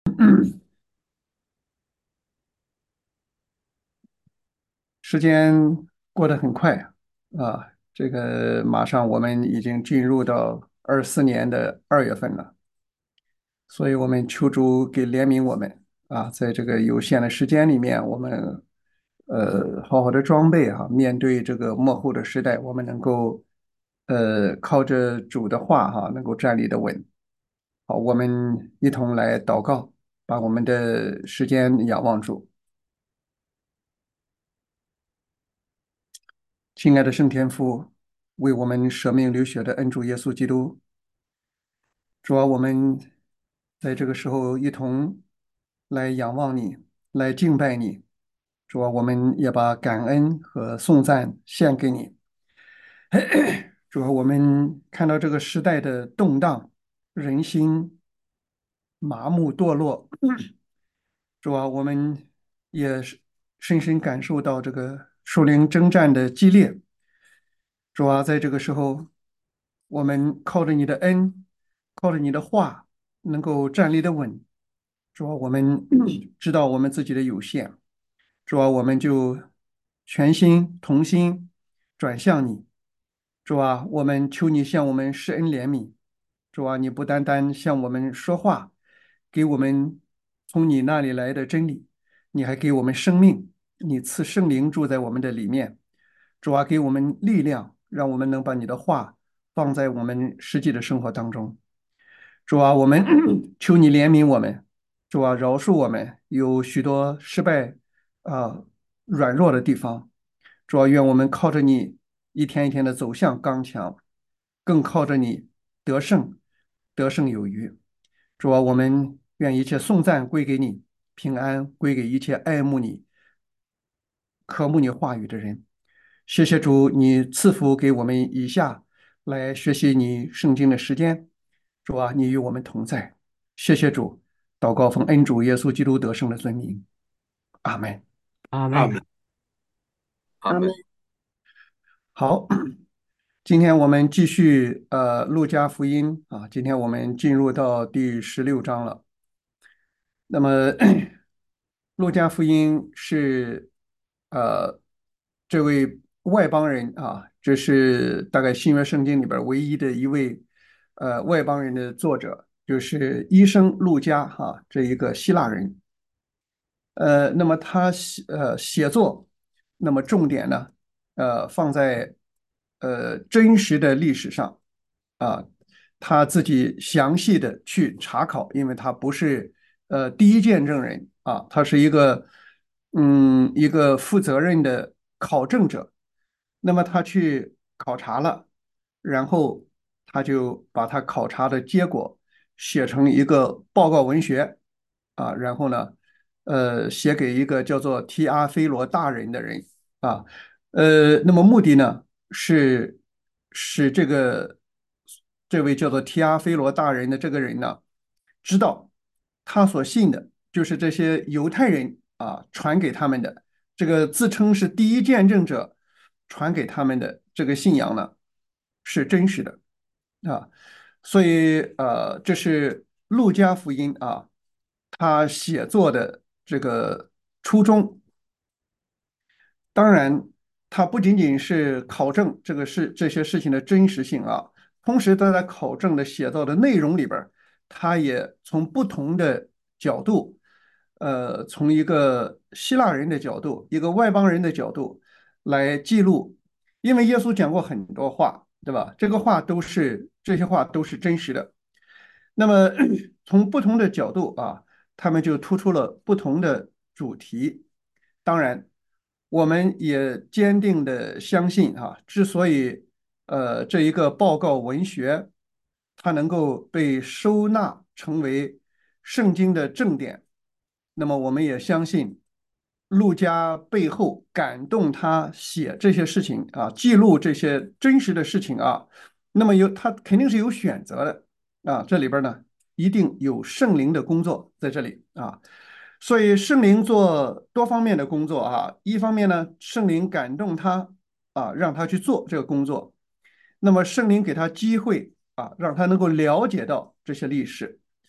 时间过得很快这个马上我们已经进入到24年的2月份了，所以我们求主给怜悯我们在这个有限的时间里面，我们好好的装备面对这个末后的时代，我们能够靠着主的话能够站立的稳。好，我们一同来祷告，把我们的时间仰望主。亲爱的圣天父，为我们舍命流血的恩主耶稣基督，主啊，我们在这个时候一同来仰望你，来敬拜你。主啊，我们也把感恩和颂赞献给你。主啊，我们看到这个时代的动荡，人心麻木堕落。主啊，我们也是深深感受到这个属灵征战的激烈。主啊，在这个时候，我们靠着你的恩，靠着你的话，能够站立的稳。主啊，我们知道我们自己的有限，主啊，我们就全心同心转向你。主啊，我们求你向我们施恩怜悯。主啊，你不单单向我们说话，给我们从你那里来的真理，你还给我们生命，你赐圣灵住在我们的里面。主啊，给我们力量，让我们能把你的话放在我们实际的生活当中。主啊，我们求你怜悯我们，主啊，饶恕我们有许多失败啊、软弱的地方。主啊，愿我们靠着你一天一天的走向刚强，更靠着你得胜，得胜有余。主啊，我们愿一切颂赞归给你，平安归给一切爱慕你、渴慕你话语的人。谢谢主，你赐福给我们以下来学习你圣经的时间。主啊，你与我们同在。谢谢主，祷告奉恩主耶稣基督得胜的尊名。阿门。 阿妹， 阿门，阿阿门。 门。 好，今天我们继续路加福音今天我们进入到第16章了。那么路加福音是呃这位外邦人这是大概新约圣经里边唯一的一位外邦人的作者，就是医生路加这一个希腊人。那么他写作，那么重点呢，放在真实的历史上啊，他自己详细的去查考，因为他不是第一见证人他是一个负责任的考证者。那么他去考察了，然后他就把他考察的结果写成一个报告文学然后呢。写给一个叫做提阿非罗大人的人啊，那么目的呢是使这位叫做提阿非罗大人的这个人呢，知道他所信的就是这些犹太人传给他们的这个自称是第一见证者传给他们的这个信仰呢是真实的啊，所以这是路加福音他写作的这个初衷。当然，他不仅仅是考证这些事情的真实性同时他在考证的写作的内容里边儿他也从不同的角度，从一个希腊人的角度，一个外邦人的角度来记录，因为耶稣讲过很多话，对吧？这些话都是真实的。那么从不同的角度他们就突出了不同的主题。当然，我们也坚定的相信之所以这一个报告文学它能够被收纳成为圣经的正典，那么我们也相信路加背后感动他写这些事情记录这些真实的事情那么他肯定是有选择的这里边呢一定有圣灵的工作在这里所以圣灵做多方面的工作一方面呢，圣灵感动他让他去做这个工作，那么圣灵给他机会让他能够了解到这些历史。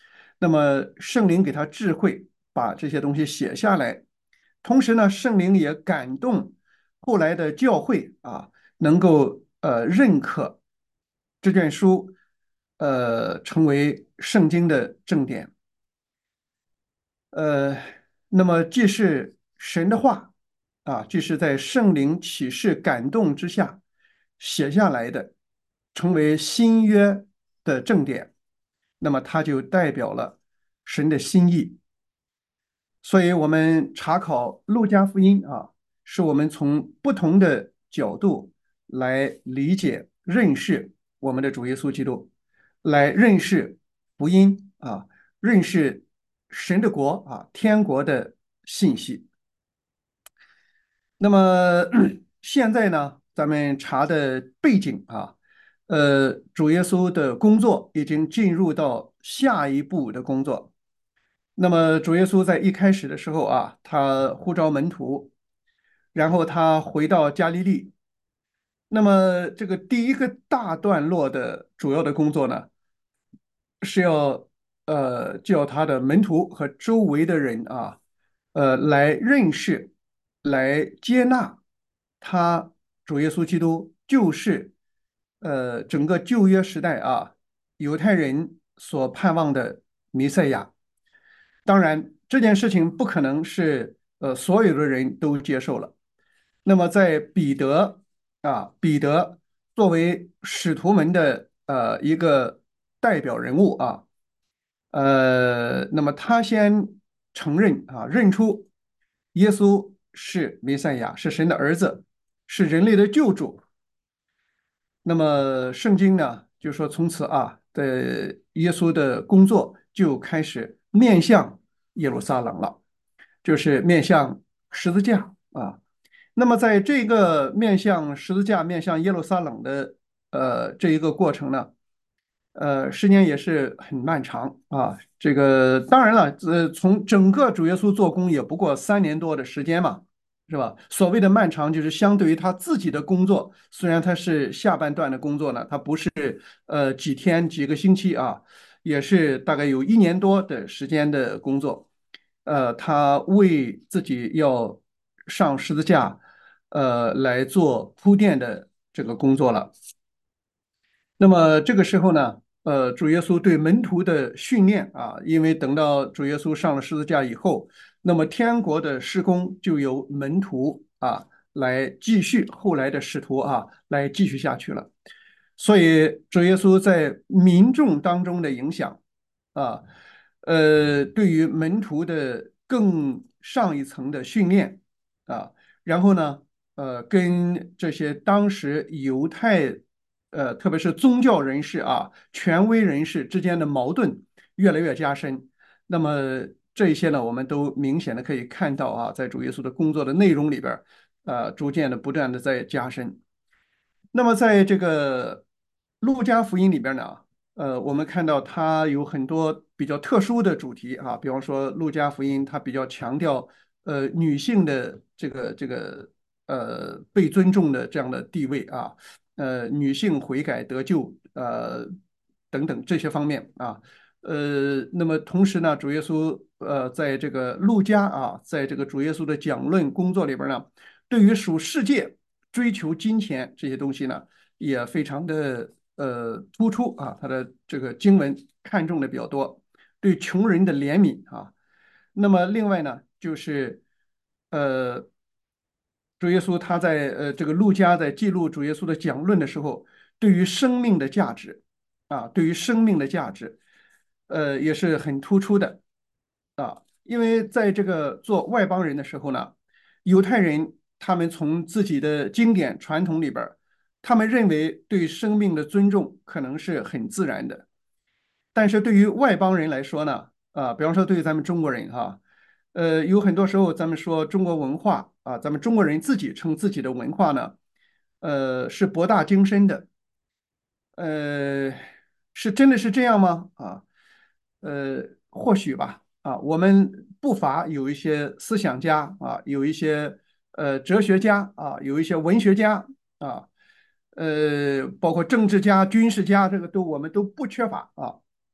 那么圣灵给他智慧，把这些东西写下来。同时呢，圣灵也感动后来的教会啊，能够认可这卷书，成为圣经的正典。呃，那么既是神的话啊，既是在圣灵启示感动之下写下来的，成为新约的正典，那么它就代表了神的心意。所以，我们查考路加福音啊，是我们从不同的角度来理解、认识我们的主耶稣基督，来认识福音啊，认识神的国啊，天国的信息。那么现在呢，咱们查的背景啊，主耶稣的工作已经进入到下一步的工作。那么主耶稣在一开始的时候啊，他呼召门徒，然后他回到加利利。那么这个第一个大段落的主要的工作呢，是要叫他的门徒和周围的人啊，来认识、来接纳他主耶稣基督就是整个旧约时代啊犹太人所盼望的弥赛亚。当然，这件事情不可能是所有的人都接受了。那么在彼得作为使徒们的一个代表人物啊，那么他先承认啊，认出耶稣是弥赛亚，是神的儿子，是人类的救主。那么圣经呢，就说从此啊，的耶稣的工作就开始面向耶路撒冷了，就是面向十字架啊。那么在这个面向十字架、面向耶路撒冷的这一个过程呢，时间也是很漫长啊。这个当然了，从整个主耶稣做工也不过3年多的时间嘛，是吧？所谓的漫长，就是相对于他自己的工作，虽然他是下半段的工作呢，他不是几天几个星期啊，也是大概有1年多的时间的工作。他为自己要上十字架，来做铺垫的这个工作了。那么这个时候呢，主耶稣对门徒的训练啊，因为等到主耶稣上了十字架以后，那么天国的施工就由门徒啊来继续，后来的使徒啊来继续下去了。所以主耶稣在民众当中的影响啊，对于门徒的更上一层的训练啊，然后呢，跟这些当时犹太特别是宗教人士啊、权威人士之间的矛盾越来越加深。那么这一些呢，我们都明显的可以看到啊，在主耶稣的工作的内容里边逐渐的不断的在加深。那么在这个路加福音里边呢，我们看到它有很多比较特殊的主题啊，比方说路加福音它比较强调女性的这个被尊重的这样的地位啊，女性悔改得救等等这些方面啊，那么同时呢，主耶稣在这个路加啊，在这个主耶稣的讲论工作里边呢，对于属世界追求金钱这些东西呢，也非常的突出啊，他的这个经文看重的比较多，对穷人的怜悯啊。那么另外呢，就是呃，主耶稣他在这个路加在记录主耶稣的讲论的时候，对于生命的价值啊，对于生命的价值，也是很突出的啊。因为在这个做外邦人的时候呢，犹太人他们从自己的经典传统里边儿他们认为对生命的尊重可能是很自然的，但是对于外邦人来说呢，啊，比方说对于咱们中国人哈，有很多时候咱们说中国文化啊，咱们中国人自己称自己的文化呢，是博大精深的，呃，是真的是这样吗？啊，或许吧，啊，我们不乏有一些思想家啊，有一些哲学家啊，有一些文学家啊，包括政治家、军事家，这个都我们都不缺乏啊。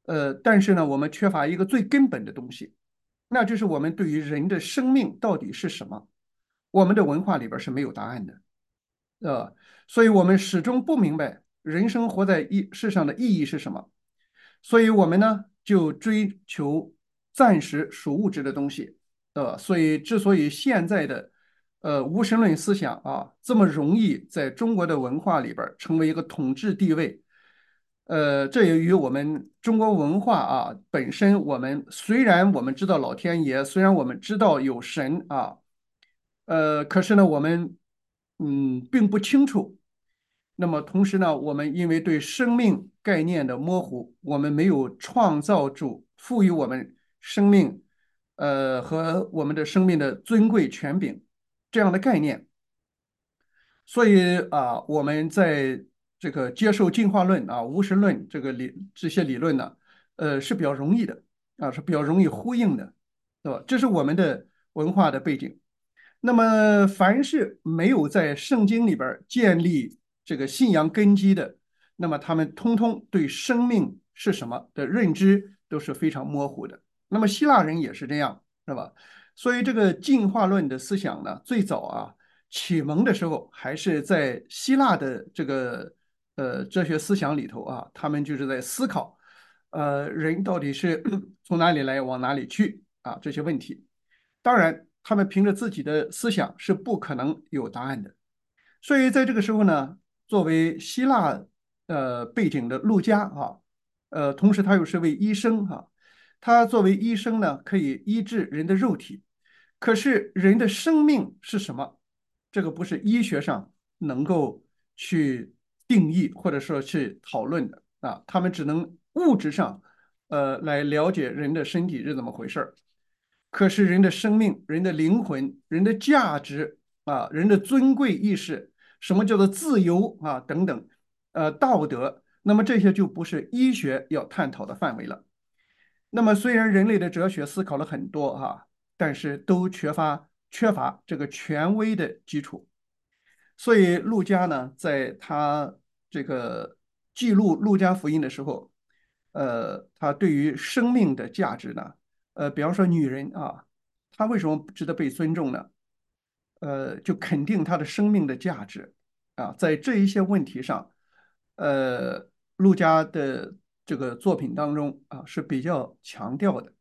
但是呢，我们缺乏一个最根本的东西，那就是我们对于人的生命到底是什么，我们的文化里边是没有答案的。所以我们始终不明白人生活在世上的意义是什么。所以我们呢就追求暂时属物质的东西。所以之所以现在的无神论思想啊这么容易在中国的文化里边成为一个统治地位，这也与我们中国文化啊本身，我们虽然我们知道老天爷，虽然我们知道有神啊，可是呢，我们并不清楚。那么同时呢，我们因为对生命概念的模糊，我们没有创造出赋予我们生命，和我们的生命的尊贵权柄这样的概念。所以啊，我们在这个接受进化论啊、无神论这些理论呢，是比较容易的啊，是比较容易呼应的，对吧？这是我们的文化的背景。那么，凡是没有在圣经里边建立这个信仰根基的，那么他们通通对生命是什么的认知都是非常模糊的。那么希腊人也是这样，是吧？所以这个进化论的思想呢，最早啊启蒙的时候，还是在希腊的这个哲学思想里头啊，他们就是在思考，人到底是从哪里来，往哪里去啊这些问题。当然，他们凭着自己的思想是不可能有答案的。所以在这个时候呢，作为希腊背景的陆家啊，同时他又是位医生哈、他作为医生呢，可以医治人的肉体，可是人的生命是什么？这个不是医学上能够去定义或者说去讨论的啊，他们只能物质上来了解人的身体是怎么回事儿。可是人的生命、人的灵魂、人的价值啊、人的尊贵意识，什么叫做自由啊等等，道德，那么这些就不是医学要探讨的范围了。那么虽然人类的哲学思考了很多哈、但是都缺乏这个权威的基础。所以陆家呢，在他这个记录路加福音的时候，他对于生命的价值呢，比方说女人啊，她为什么值得被尊重呢？就肯定她的生命的价值啊，在这一些问题上，陆家的这个作品当中啊是比较强调的。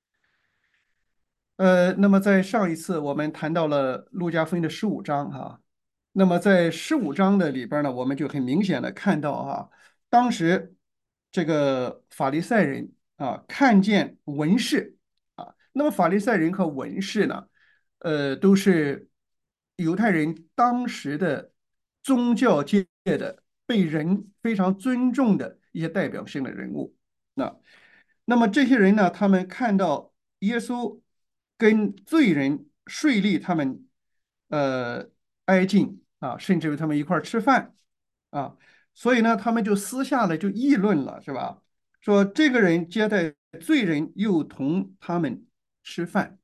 那么在上一次我们谈到了路加福音的15章哈，那么在15章的里边呢，我们就很明显的看到啊，当时这个法利赛人啊看见文士啊，那么法利赛人和文士呢，都是犹太人当时的宗教界的被人非常尊重的一些代表性的人物。那么这些人呢，他们看到耶稣跟罪人税吏他们呃挨近啊，甚至于他们一块儿吃饭啊，所以呢，他们就私下的就议论了，是吧？说这个人接待罪人，又同他们吃饭。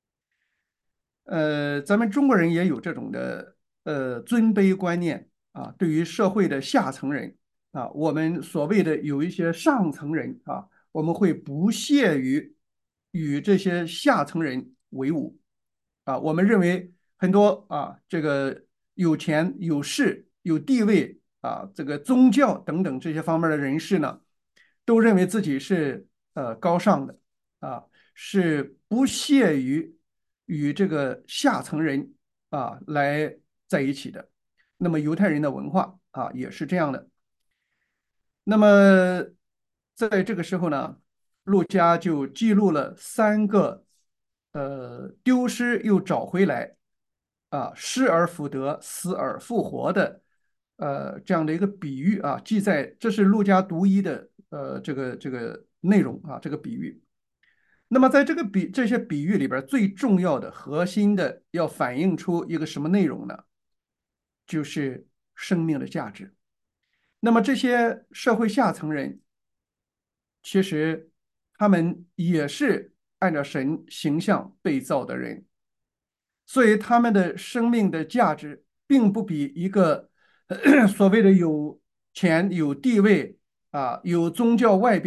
咱们中国人也有这种的尊卑观念啊，对于社会的下层人啊，我们所谓的有一些上层人啊，我们会不屑于与这些下层人为伍啊，我们认为很多啊，这个有钱有势有地位啊，这个宗教等等这些方面的人士呢，都认为自己是高尚的啊，是不屑于与这个下层人啊来在一起的。那么犹太人的文化啊也是这样的。那么在这个时候呢，陆家就记录了3个丢失又找回来啊，失而复得，死而复活的这样的一个比喻啊，记在这是陆家独一的这个内容啊，这个比喻。那么在这些比喻里边，最重要的核心的要反映出一个什么内容呢？就是生命的价值。那么这些社会下层人，其实他们也是按照神形象被造的人，所以他们的生命的价值并不比一个所谓的有钱有地位啊、有宗教外表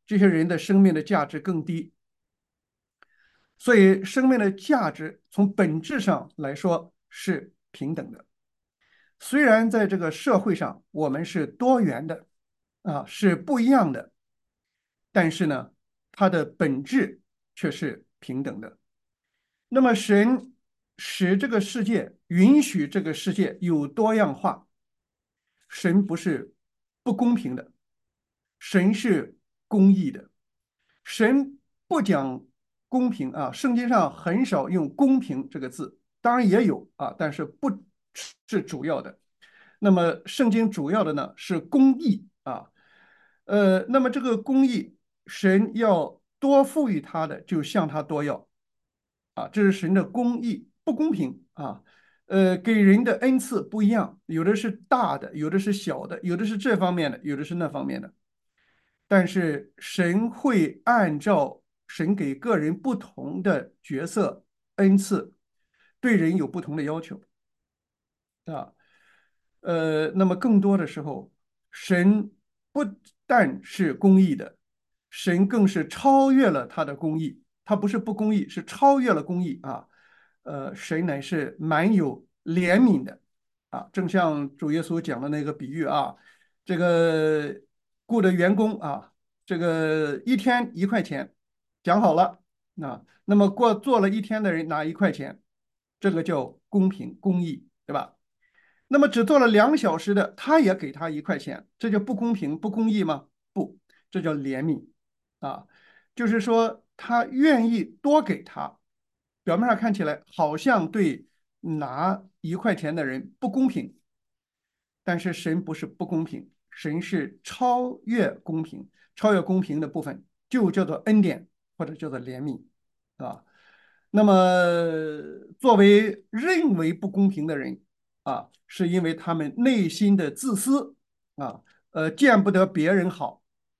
这些人的生命的价值更低。所以，生命的价值从本质上来说是平等的。虽然在这个社会上我们是多元的，是不一样的，但是呢，它的本质却是平等的。那么，神使这个世界，允许这个世界有多样化，神不是不公平的，神是公义的。神不讲公平啊，圣经上很少用公平这个字，当然也有啊，但是不是主要的。那么圣经主要的呢是公义啊，那么这个公义，神要多赋予他的，就向他多要啊，这是神的公义，不公平啊。给人的恩赐不一样，有的是大的，有的是小的，有的是这方面的，有的是那方面的。但是神会按照神给个人不同的角色恩赐，对人有不同的要求啊。那么更多的时候，神不但是公义的，神更是超越了他的公义，他不是不公义，是超越了公义啊。神乃是满有怜悯的啊，正像主耶稣讲的那个比喻啊，这个雇的员工啊，这个一天1块钱，讲好了，那么做了一天的人拿1块钱，这个叫公平公义，对吧？那么只做了2小时的，他也给他1块钱，这就不公平不公义吗？不，这叫怜悯啊，就是说他愿意多给他，表面上看起来好像对拿1块钱的人不公平，但是神不是不公平，神是超越公平，超越公平的部分就叫做恩典或者叫做怜悯啊。那么作为认为不公平的人是因为他们内心的自私啊，见不得别人好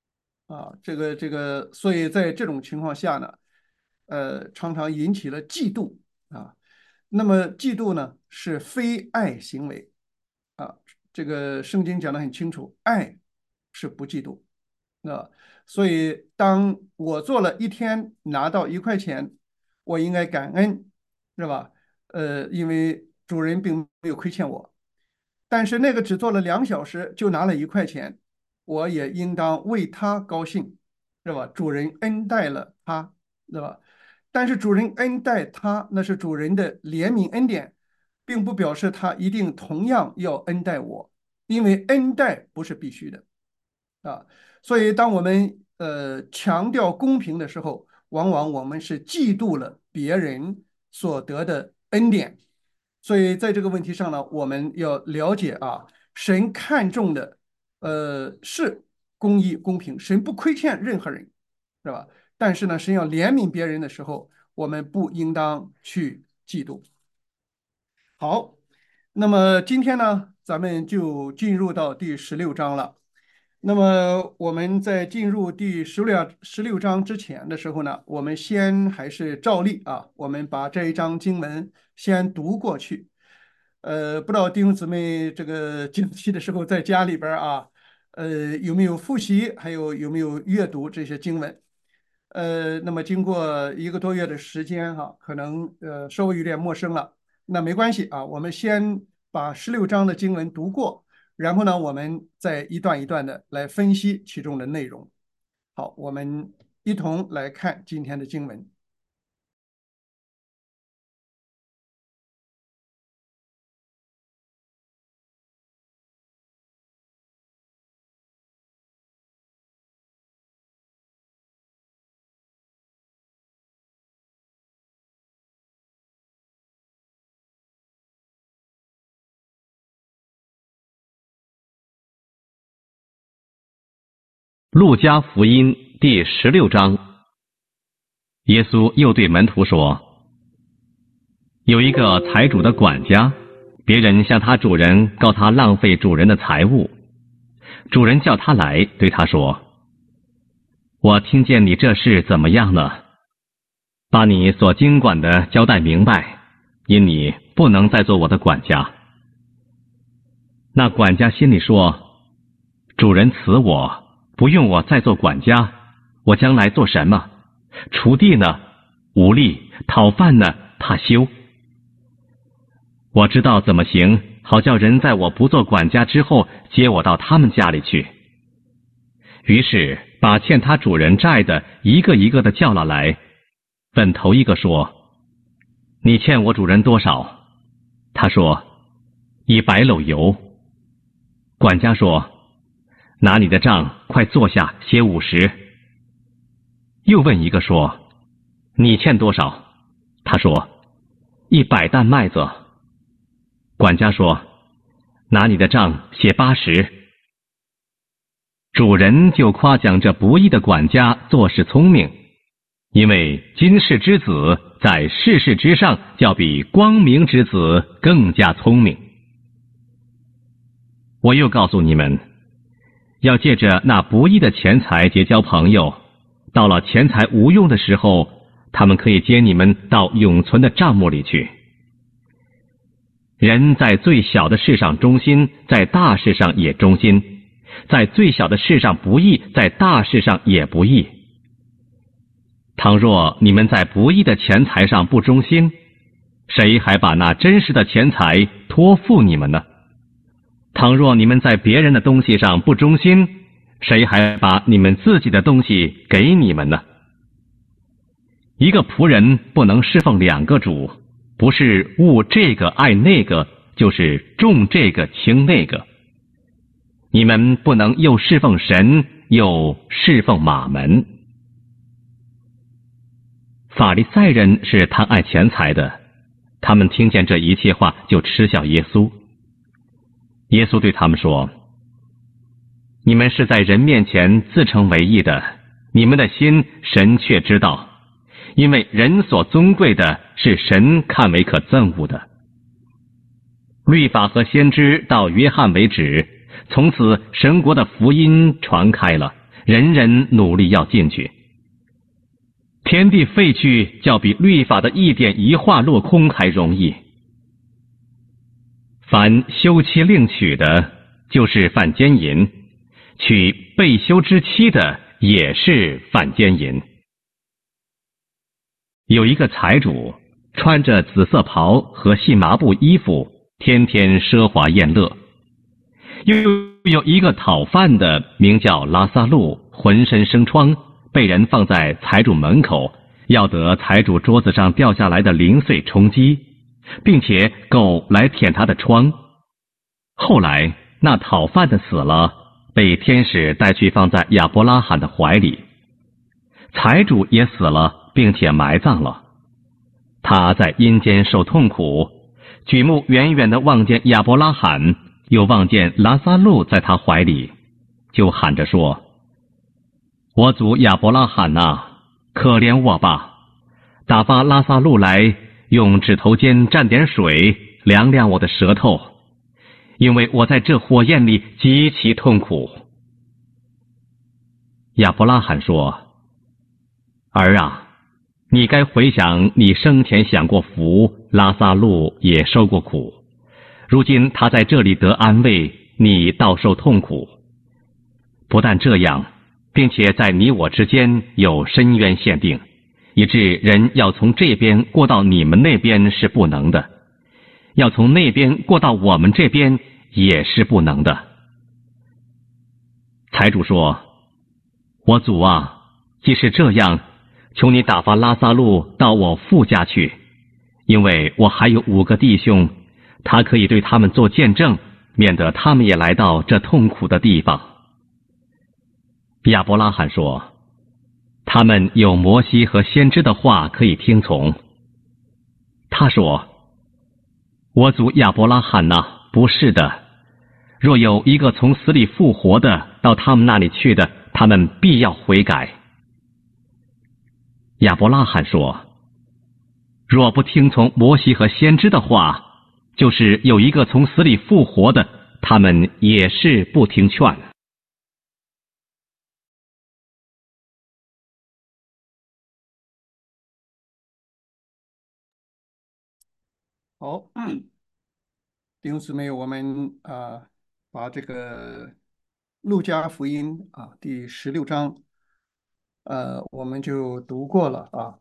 这个，所以在这种情况下呢，常常引起了嫉妒啊。那么嫉妒呢是非爱行为啊，这个圣经讲得很清楚，爱是不嫉妒啊。所以当我做了一天拿到1块钱，我应该感恩，是吧？因为主人并没有亏欠我。但是那个只做了2小时就拿了1块钱，我也应当为他高兴，是吧？主人恩待了他，是吧？但是主人恩待他，那是主人的怜悯恩典，并不表示他一定同样要恩待我，因为恩待不是必须的啊。所以当我们强调公平的时候，往往我们是嫉妒了别人所得的恩典。所以在这个问题上呢，我们要了解神看重的是公义公平，神不亏欠任何人，是吧？但是呢，神要怜悯别人的时候，我们不应当去嫉妒。好，那么今天呢，咱们就进入到第16章了。那么我们在进入第16章之前的时候呢，我们先还是照例我们把这一章经文先读过去。不知道弟兄姊妹这个近期的时候在家里边有没有复习，还有没有阅读这些经文？那么经过1个多月的时间可能稍微有点陌生了。那没关系我们先把16章的经文读过，然后呢，我们再一段一段的来分析其中的内容。好，我们一同来看今天的经文。 路加福音第16章，耶稣又对门徒说：有一个财主的管家，别人向他主人告他浪费主人的财物，主人叫他来，对他说：我听见你这事怎么样呢？把你所经管的交代明白，因你不能再做我的管家。那管家心里说：主人辞我，不用我再做管家， 我将来做什么？锄地呢，无力；讨饭呢，怕羞。我知道怎么行，好叫人在我不做管家之后接我到他们家里去。于是把欠他主人债的一个一个的叫了来，问头一个说：你欠我主人多少？他说100篓油。管家说：拿你的账，快坐下写50。又问一个说：你欠多少？他说100担麦子。管家说：拿你的账写80。主人就夸奖这不义的管家做事聪明，因为今世之子在世事之上，要比光明之子更加聪明。我又告诉你们，要借着那不义的钱财结交朋友，到了钱财无用的时候，他们可以接你们到永存的帐幕里去。人在最小的事上忠心，在大事上也忠心；在最小的事上不义，在大事上也不义。倘若你们在不义的钱财上不忠心，谁还把那真实的钱财托付你们呢？倘若你们在别人的东西上不忠心，谁还把你们自己的东西给你们呢？一个仆人不能侍奉2个主，不是恶这个爱那个，就是重这个轻那个。你们不能又侍奉神，又侍奉马门。法利赛人是贪爱钱财的，他们听见这一切话，就嗤笑耶稣。耶稣对他们说：你们是在人面前自称为义的，你们的心神却知道，因为人所尊贵的是神看为可憎恶的。律法和先知到约翰为止，从此神国的福音传开了，人人努力要进去。天地废去，较比律法的一点一画落空还容易。凡休妻另娶的，就是犯奸淫；娶被休之妻的，也是犯奸淫。有一个财主，穿着紫色袍和细麻布衣服，天天奢华宴乐。又有一个讨饭的，名叫拉撒路，浑身生疮，被人放在财主门口，要得财主桌子上掉下来的零碎充饥，并且狗来舔他的疮。后来那讨饭的死了，被天使带去放在亚伯拉罕的怀里。财主也死了，并且埋葬了。他在阴间受痛苦，举目远远地望见亚伯拉罕，又望见拉撒路在他怀里，就喊着说：我祖亚伯拉罕啊，可怜我吧，打发拉撒路来，用指头尖蘸点水，凉凉我的舌头，因为我在这火焰里极其痛苦。亚伯拉罕说：儿啊，你该回想你生前享过福，拉撒路也受过苦，如今他在这里得安慰，你倒受痛苦。不但这样，并且在你我之间有深渊限定，以致人要从这边过到你们那边是不能的，要从那边过到我们这边也是不能的。财主说：我主啊，既是这样，求你打发拉撒路到我父家去，因为我还有5个弟兄，他可以对他们做见证，免得他们也来到这痛苦的地方。亚伯拉罕说：他们有摩西和先知的话可以听从。他说：我祖亚伯拉罕啊，不是的，若有一个从死里复活的到他们那里去的，他们必要悔改。亚伯拉罕说：若不听从摩西和先知的话，就是有一个从死里复活的，他们也是不听劝。 好，弟兄姊妹，我们把这个路加福音第16章我们就读过了啊。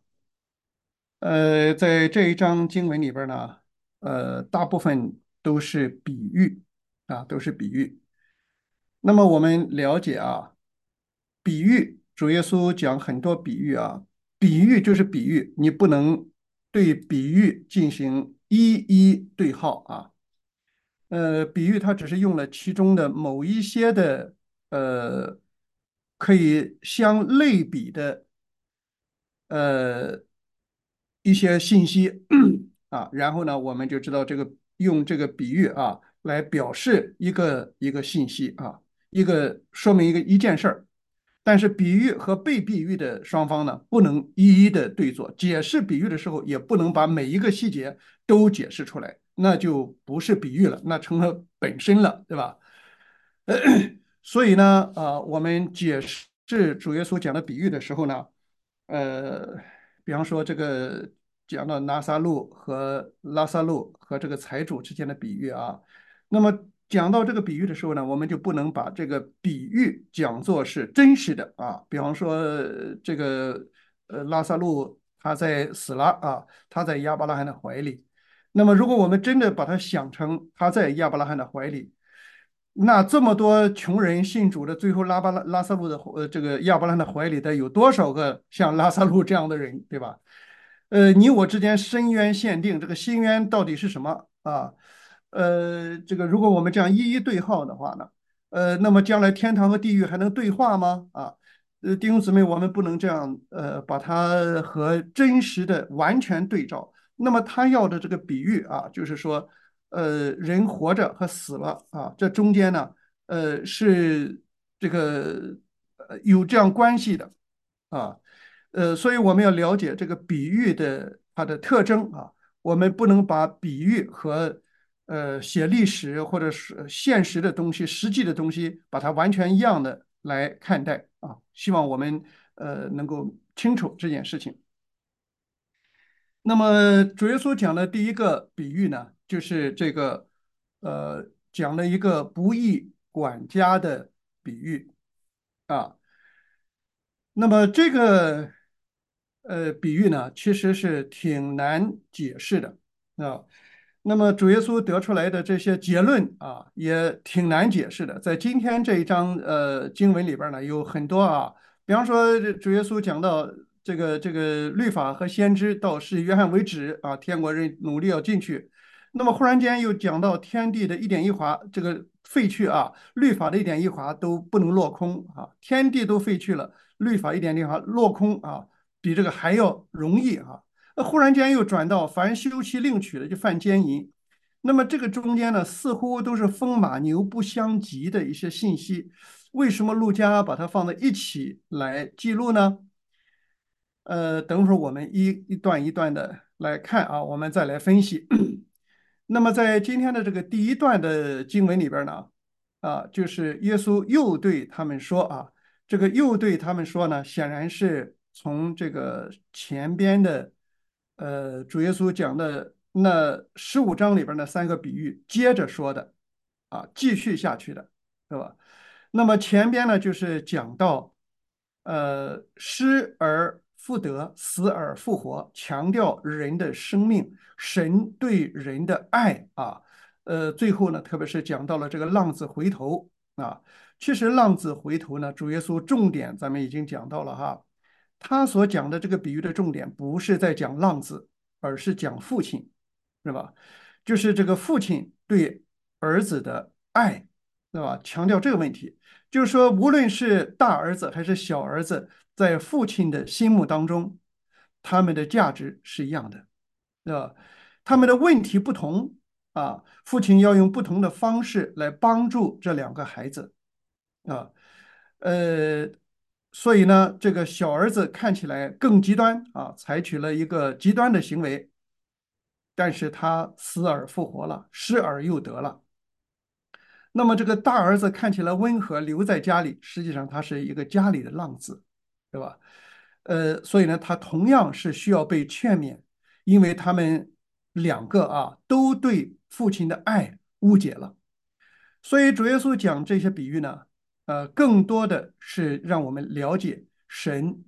在这一章经文里边呢，大部分都是比喻啊，都是比喻。那么我们了解啊，比喻，主耶稣讲很多比喻啊，比喻就是比喻，你不能对比喻进行一一对号啊。比喻它只是用了其中的某一些的呃可以相类比的呃一些信息啊，然后呢，我们就知道用这个比喻啊来表示一个信息啊，说明一件事儿。但是比喻和被比喻的双方呢，不能一一的对做。解释比喻的时候，也不能把每一个细节都解释出来，那就不是比喻了，那成了本身了，对吧？所以呢，我们解释主耶稣讲的比喻的时候呢，呃，比方说这个讲到拉萨路和这个财主之间的比喻啊，那么讲到这个比喻的时候呢，我们就不能把这个比喻讲作是真实的啊。比方说这个拉萨路死了啊，他在亚伯拉罕的怀里。那么如果我们真的把它想成他在亚伯拉罕的怀里，那这么多穷人信主的，最后拉萨路的这个亚伯拉罕的怀里的有多少个像拉萨路这样的人，对吧？你我之间深渊限定，这个深渊到底是什么啊？这个如果我们这样一一对号的话呢，那么将来天堂和地狱还能对话吗？啊，弟兄姊妹，我们不能这样把它和真实的完全对照。那么他要的这个比喻啊，就是说，人活着和死了啊，这中间呢，是这个有这样关系的啊。所以我们要了解这个比喻的它的特征啊，我们不能把比喻和写历史或者是现实的东西、实际的东西，把它完全一样的来看待啊。希望我们能够清楚这件事情。那么主耶稣讲的第一个比喻呢，就是这个讲了一个不义管家的比喻啊。那么这个比喻呢，其实是挺难解释的啊。那么主耶稣得出来的这些结论啊，也挺难解释的。在今天这一章经文里边呢，有很多啊，比方说主耶稣讲到这个律法和先知到使约翰为止啊，天国人努力要进去。那么忽然间又讲到天地的一点一划，这个废去啊，律法的一点一划都不能落空啊，天地都废去了，律法一点一划落空啊，比这个还要容易啊。那忽然间又转到凡休妻另娶的就犯奸淫，那么这个中间呢，似乎都是风马牛不相及的一些信息。为什么陆家把它放在一起来记录呢？等会儿我们一段一段的来看啊，我们再来分析。那么在今天的这个第一段的经文里边呢，就是耶稣又对他们说啊，这个又对他们说呢，显然是从这个前边的主耶稣讲的那15章里边的三个比喻接着说的啊，继续下去的，对吧？那么前边呢，就是讲到，失而复得，死而复活，强调人的生命，神对人的爱啊。最后呢，特别是讲到了这个浪子回头啊。其实浪子回头呢，主耶稣重点咱们已经讲到了哈。他所讲的这个比喻的重点不是在讲浪子，而是讲父亲，是吧？就是这个父亲对儿子的爱，对吧？强调这个问题，就是说，无论是大儿子还是小儿子，在父亲的心目当中，他们的价值是一样的，对吧？他们的问题不同啊，父亲要用不同的方式来帮助这两个孩子啊。呃，所以呢，这个小儿子看起来更极端啊，采取了一个极端的行为，但是他死而复活了，失而又得了。那么这个大儿子看起来温和，留在家里，实际上他是一个家里的浪子，对吧？所以呢，他同样是需要被劝勉，因为他们两个啊都对父亲的爱误解了。所以主耶稣讲这些比喻呢，更多的是让我们了解神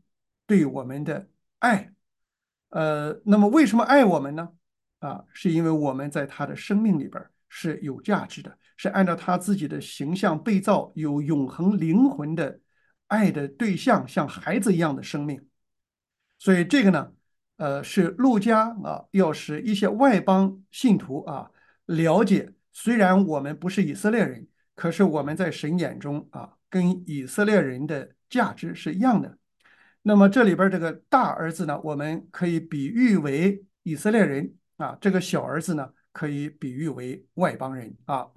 对我们的爱。那么为什么爱我们呢？是因为我们在他的生命里边是有价值的，是按照他自己的形象被造，有永恒灵魂的爱的对象，像孩子一样的生命。所以这个呢，是路加要使一些外邦信徒了解，虽然我们不是以色列人，可是我们在神眼中跟以色列人的价值是一样的。那么这里边这个大儿子呢，我们可以比喻为以色列人这个小儿子呢，可以比喻为外邦人啊。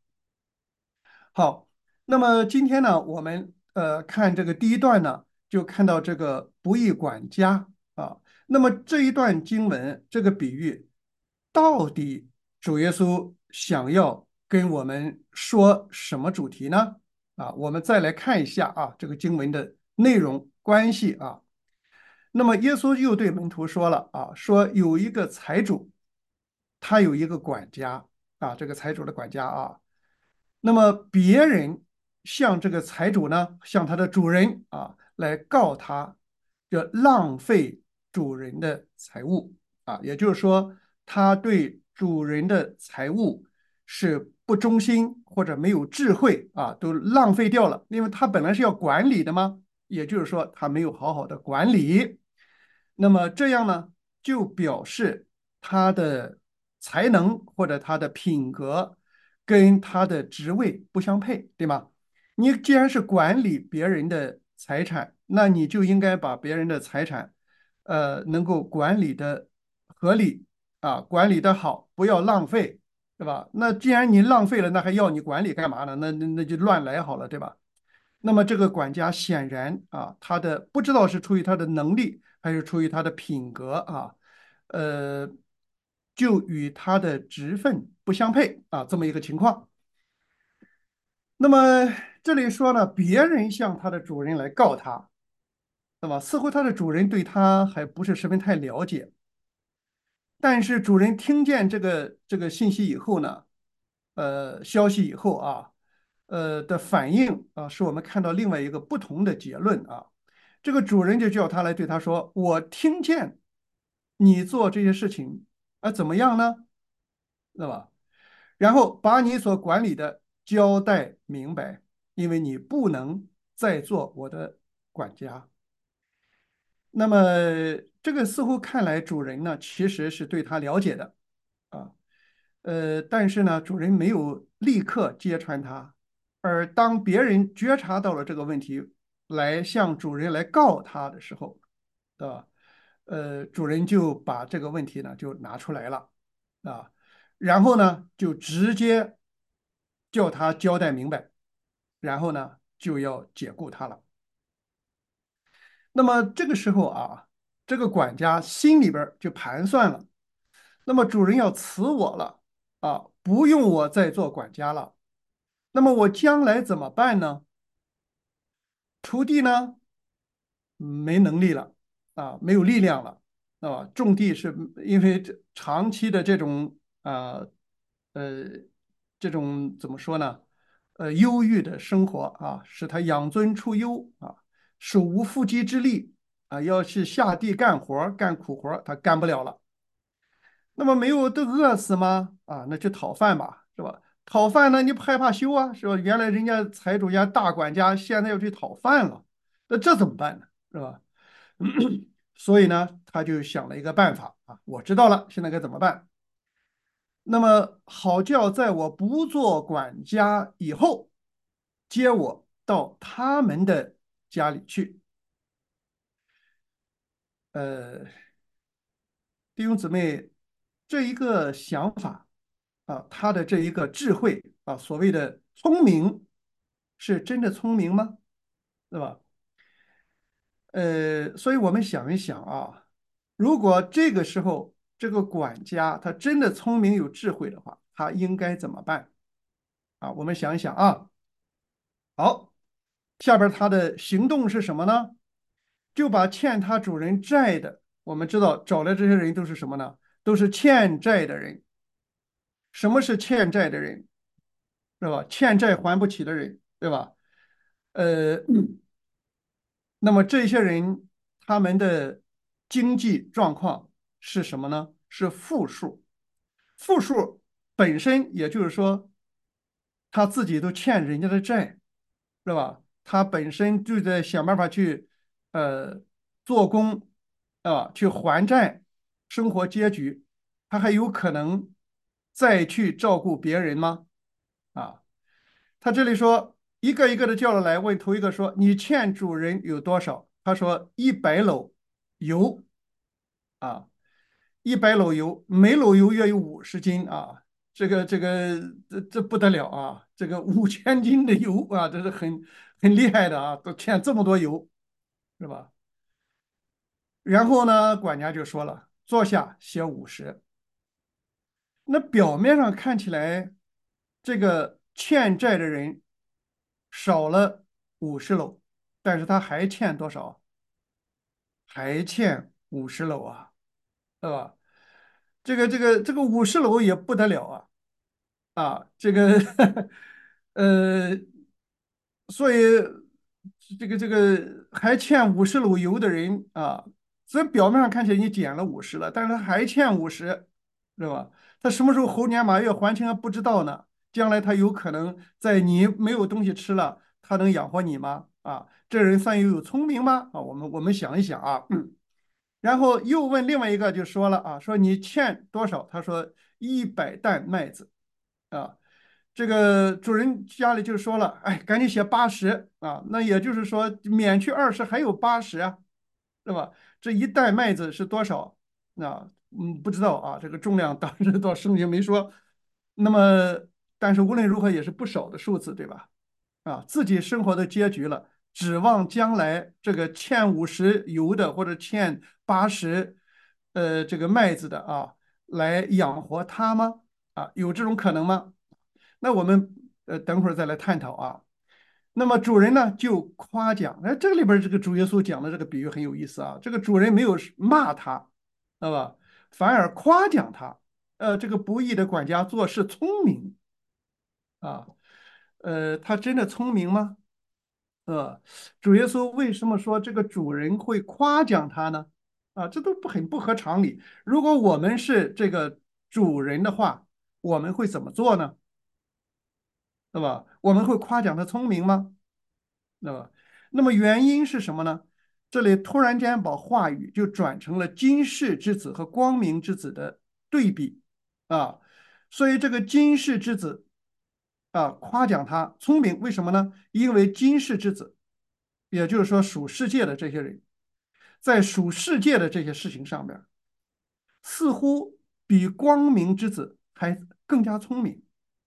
好，那么今天呢，我们看这个第一段呢，就看到这个不义管家啊。那么这一段经文这个比喻，到底主耶稣想要跟我们说什么主题呢？我们再来看一下这个经文的内容关系啊。那么耶稣又对门徒说了说有一个财主，他有一个管家这个财主的管家那么别人向这个财主呢，向他的主人来告他，这浪费主人的财物也就是说，他对主人的财物是不忠心或者没有智慧都浪费掉了，因为他本来是要管理的嘛，也就是说他没有好好的管理。那么这样呢，就表示他的才能或者他的品格跟他的职位不相配，对吗？你既然是管理别人的财产，那你就应该把别人的财产，能够管理的合理管理的好，不要浪费，对吧？那既然你浪费了，那还要你管理干嘛呢？那就乱来好了，对吧？那么这个管家显然他的不知道是出于他的能力还是出于他的品格呃，就与他的职分不相配这么一个情况。那么这里说呢，别人向他的主人来告他，那么似乎他的主人对他还不是十分太了解。但是主人听见这个信息以后呢，消息以后的反应是我们看到另外一个不同的结论这个主人就叫他来对他说：“我听见你做这些事情怎么样呢？对吧？然后把你所管理的交代明白，因为你不能再做我的管家。”那么这个似乎看来主人呢其实是对他了解的啊，但是呢主人没有立刻揭穿他，而当别人觉察到了这个问题，来向主人来告他的时候，对吧？主人就把这个问题呢就拿出来了啊，然后呢就直接叫他交代明白，然后呢就要解雇他了。那么这个时候这个管家心里边就盘算了，那么主人要辞我了不用我再做管家了，那么我将来怎么办呢？徒弟呢没能力了没有力量了种地是因为长期的这种呃这种怎么说呢？忧郁的生活使他养尊处优手无缚鸡之力要去下地干活干苦活他干不了了。那么没有都饿死吗？那去讨饭吧，是吧？讨饭呢，你不害怕羞是吧？原来人家财主家大管家现在要去讨饭了，那这怎么办呢？是吧？所以呢，他就想了一个办法我知道了，现在该怎么办？那么好叫在我不做管家以后，接我到他们的家里去。呃，弟兄姊妹，这一个想法他的这一个智慧所谓的聪明，是真的聪明吗？对吧？所以我们想一想如果这个时候这个管家他真的聪明有智慧的话，他应该怎么办我们想一想好，下边他的行动是什么呢？就把欠他主人债的，我们知道找来这些人都是什么呢？都是欠债的人。什么是欠债的人？是吧？欠债还不起的人，对吧？呃，那么这些人他们的经济状况是什么呢？是负数。负数本身也就是说，他自己都欠人家的债，是吧？他本身就在想办法去呃做工去还债，生活拮据，他还有可能再去照顾别人吗？啊，他这里说一个一个的叫了来，问头一个说：“你欠主人有多少？”他说：“100篓油啊。”100篓油，每篓油约有50斤啊，这不得了啊！这个5000斤的油啊，这是很厉害的啊，都欠这么多油，是吧？然后呢，管家就说了，坐下写50。那表面上看起来，这个欠债的人少了50篓，但是他还欠多少？还欠50篓啊，对吧？这个50篓也不得了啊！这个呃，所以这个还欠50篓油的人啊，虽然表面上看起来你减了50了，但是他还欠50，是吧？他什么时候猴年马月还清还不知道呢？将来他有可能在你没有东西吃了，他能养活你吗？这人算又有聪明吗？我们想一想啊，然后又问另外一个就说了说你欠多少？他说100担麦子。啊，这个主人家里就说了，哎，赶紧写80那也就是说免去20还有80啊，对吧？这一袋麦子是多少？不知道这个重量当时到圣经没说。那么，但是无论如何也是不少的数字，对吧？自己生活的拮据了，指望将来这个欠50油的或者欠80，这个麦子的来养活他吗？有这种可能吗？那我们等会儿再来探讨那么主人呢就夸奖，这个里边这个主耶稣讲的这个比喻很有意思这个主人没有骂他，知道吧？反而夸奖他，这个不义的管家做事聪明啊，他真的聪明吗？呃，主耶稣为什么说这个主人会夸奖他呢？这都很不合常理。如果我们是这个主人的话，我们会怎么做呢？对吧？我们会夸奖他聪明吗？对吧？那么原因是什么呢？这里突然间把话语就转成了今世之子和光明之子的对比啊，所以这个今世之子夸奖他聪明，为什么呢？因为今世之子，也就是说属世界的这些人，在属世界的这些事情上面，似乎比光明之子还更加聪明。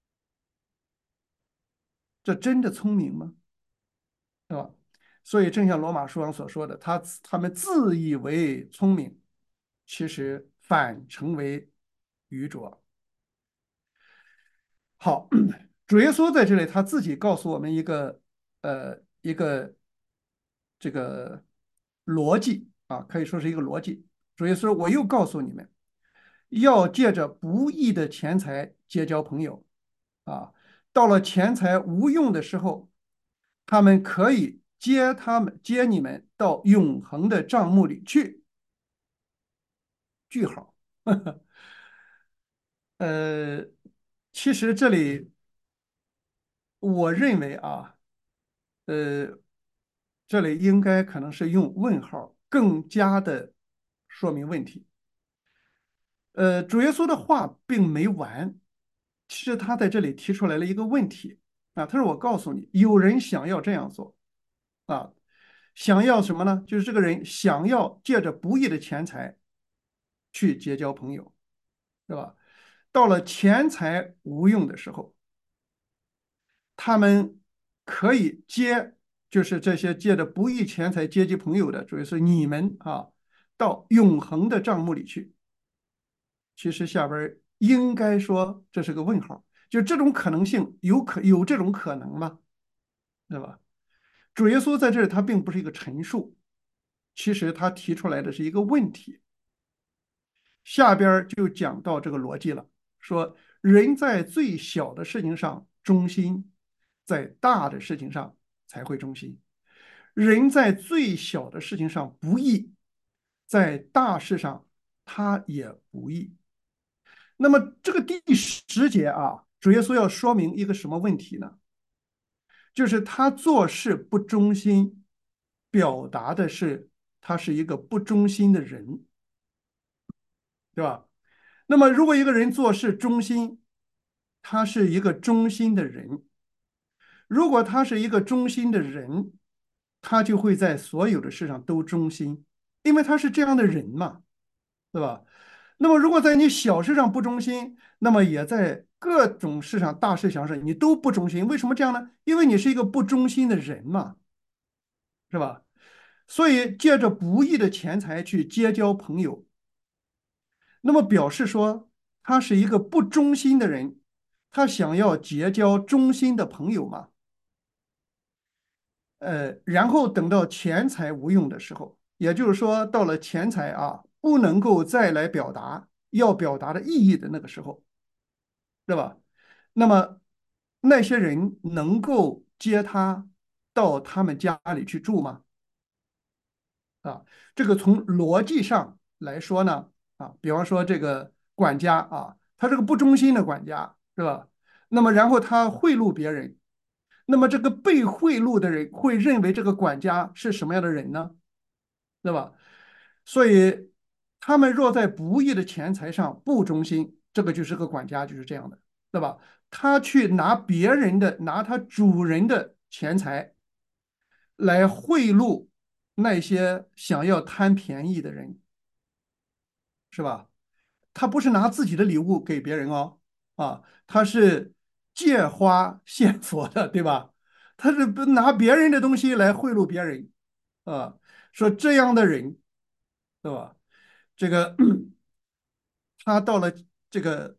这真的聪明吗？对吧？所以正像罗马书上所说的，他们自以为聪明，其实反成为愚拙。好，主耶稣在这里他自己告诉我们一个这个逻辑可以说是一个逻辑。主耶稣说，我又告诉你们，要借着不义的钱财结交朋友到了钱财无用的时候，他们可以接你们到永恒的帐幕里去。句号。呃，其实这里我认为呃，这里应该可能是用问号，更加的说明问题。主耶稣的话并没完，其实他在这里提出来了一个问题他说：“我告诉你，有人想要这样做啊，想要什么呢？就是这个人想要借着不义的钱财去结交朋友，是吧？到了钱财无用的时候，他们可以就是这些借着不义钱财接济朋友的，主要是你们到永恒的账目里去。其实下边应该说这是个问号，就这种可能性有这种可能吗？对吧？主耶稣在这里他并不是一个陈述，其实他提出来的是一个问题。下边就讲到这个逻辑了，说人在最小的事情上忠心，在大的事情上才会忠心。 人在最小的事情上不义，在大事上他也不义。那么这个第10节啊，主耶稣要说明一个什么问题呢？就是他做事不忠心，表达的是他是一个不忠心的人，对吧？那么如果一个人做事忠心，他是一个忠心的人。如果他是一个忠心的人，他就会在所有的事上都忠心，因为他是这样的人嘛，对吧？那么如果在你小事上不忠心，那么也在各种事上、大事小事你都不忠心。为什么这样呢？因为你是一个不忠心的人嘛，是吧？所以借着不义的钱财去结交朋友，那么表示说他是一个不忠心的人，他想要结交忠心的朋友嘛。然后等到钱财无用的时候，也就是说，到了钱财啊不能够再来表达要表达的意义的那个时候，对吧？那么那些人能够接他到他们家里去住吗？啊，这个从逻辑上来说呢，比方说这个管家啊，他是个不忠心的管家，是吧？那么然后他贿赂别人，那么这个被贿赂的人会认为这个管家是什么样的人呢？对吧？所以他们若在不义的钱财上不忠心，这个就是个管家，就是这样的，对吧？他去拿别人的，拿他主人的钱财来贿赂那些想要贪便宜的人，是吧？他不是拿自己的礼物给别人哦，他是借花献佛的，对吧？他是不拿别人的东西来贿赂别人，啊，说这样的人，对吧？这个他到了这个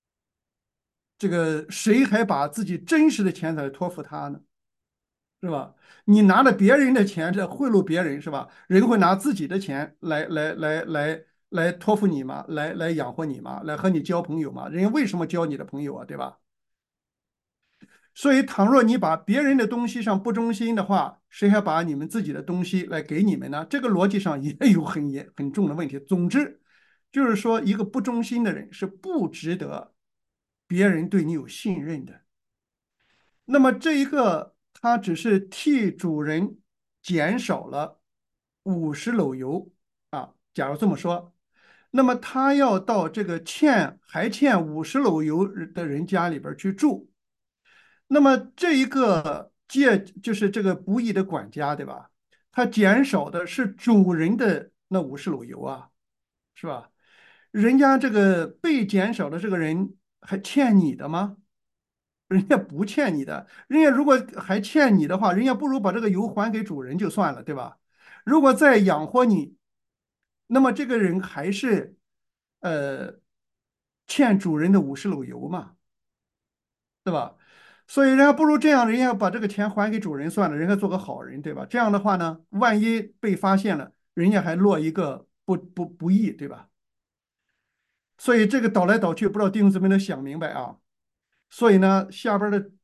谁还把自己真实的钱财托付他呢？是吧？你拿了别人的钱这贿赂别人是吧？人会拿自己的钱来托付你吗？来养活你吗？来和你交朋友吗？人家为什么交你的朋友啊？对吧？所以，倘若你把别人的东西上不忠心的话，谁还把你们自己的东西来给你们呢？这个逻辑上也有很重的问题。总之，就是说，一个不忠心的人是不值得别人对你有信任的。那么这一个他只是替主人减少了50篓油假如这么说，那么他要到这个还欠50篓油的人家里边去住，那么这一个就是这个不义的管家，对吧？他减少的是主人的那50篓油啊，是吧？人家这个被减少的这个人还欠你的吗？人家不欠你的，人家如果还欠你的话，人家不如把这个油还给主人就算了，对吧？如果再养活你，那么这个人还是呃欠主人的50篓油嘛，对吧？所以人家不如这样，人家把这个钱还给主人算了，人家做个好人，对吧？这样的话呢，万一被发现了，人家还落一个不义，对吧？所以这个倒来倒去，不知道弟兄姊妹能想明白啊？所以呢，下边的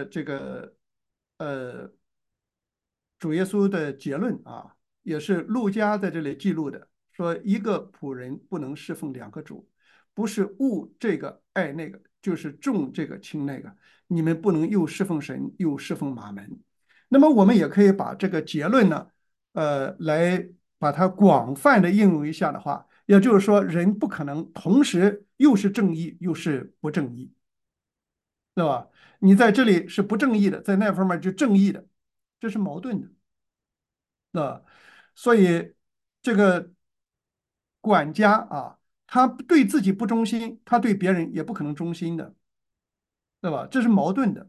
呃，主耶稣的结论也是路加在这里记录的，说一个仆人不能侍奉两个主，不是恶这个爱那个，就是重这个轻那个，你们不能又侍奉神又侍奉马门。那么我们也可以把这个结论呢，来把它广泛的应用一下的话，也就是说，人不可能同时又是正义又是不正义。对吧？你在这里是不正义的，在那方面就正义的，这是矛盾的，对吧？所以这个管家他对自己不忠心，他对别人也不可能忠心的，对吧？这是矛盾的。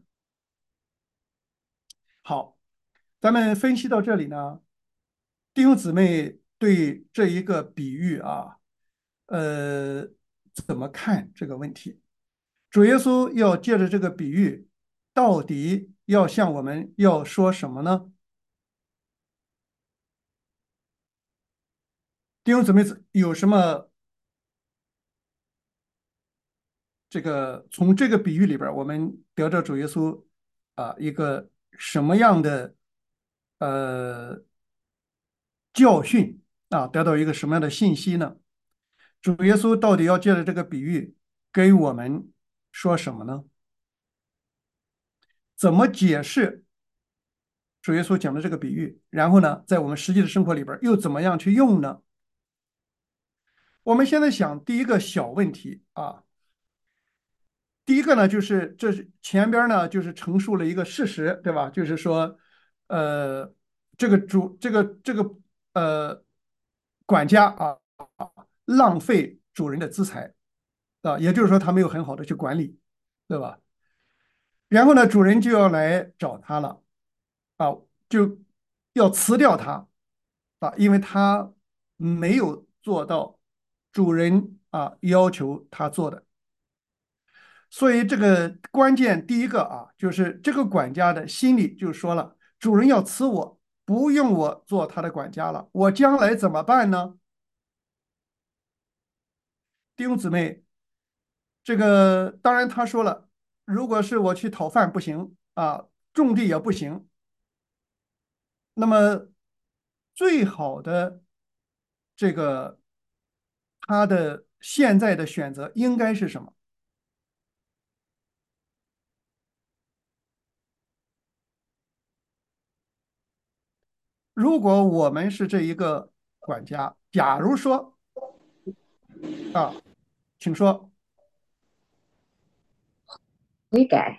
好，咱们分析到这里呢，弟兄姊妹对这一个比喻呃，怎么看这个问题？主耶稣要借着这个比喻，到底要向我们要说什么呢？弟兄姊妹有什么从这个比喻里边我们得着主耶稣一个什么样的呃教训啊，得到一个什么样的信息呢？主耶稣到底要借着这个比喻给我们说什么呢？怎么解释主耶稣讲的这个比喻？然后呢，在我们实际的生活里边又怎么样去用呢？我们现在想第一个小问题啊，第一个呢，就是这是前边呢，就是陈述了一个事实，对吧？就是说，呃，这个管家啊，浪费主人的资财啊，也就是说他没有很好的去管理，对吧？然后呢，主人就要来找他了啊，就要辞掉他啊，因为他没有做到主人要求他做的。所以这个关键第一个啊，就是这个管家的心里就说了，主人要辞我，不用我做他的管家了，我将来怎么办呢？弟兄姊妹，这个当然他说了，如果是我去讨饭不行啊，种地也不行，那么最好的这个他的现在的选择应该是什么？如果我们是这一个管家，假如说啊，请说。 悔改，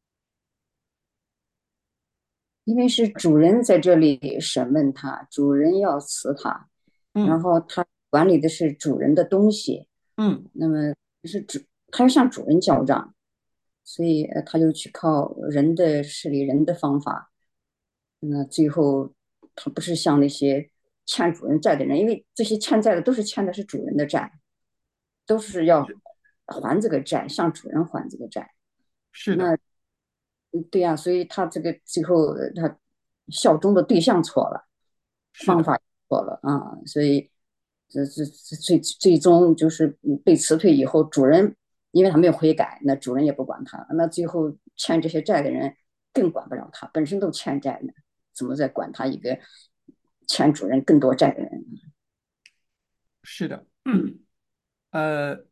因为是主人在这里审问他，主人要辞他，然嗯后他管理的是主人的东西， 嗯， 那么是他要向主人交账，所以他就去靠人的势力、人的方法，那最后他不是像那些欠主人债的人，因为这些欠债的都是欠的是主人的债，都是要还这个债，向主人还这个债。 是的， 那对呀、所以他这个最后他效忠的对象错了， 是的， 方法错了啊，所以这最终就是被辞退以后，主人因为他没有悔改，那主人也不管他，那最后欠这些债的人更管不了他，本身都欠债呢，怎么再管他一个欠主人更多债的人？ 是的。呃，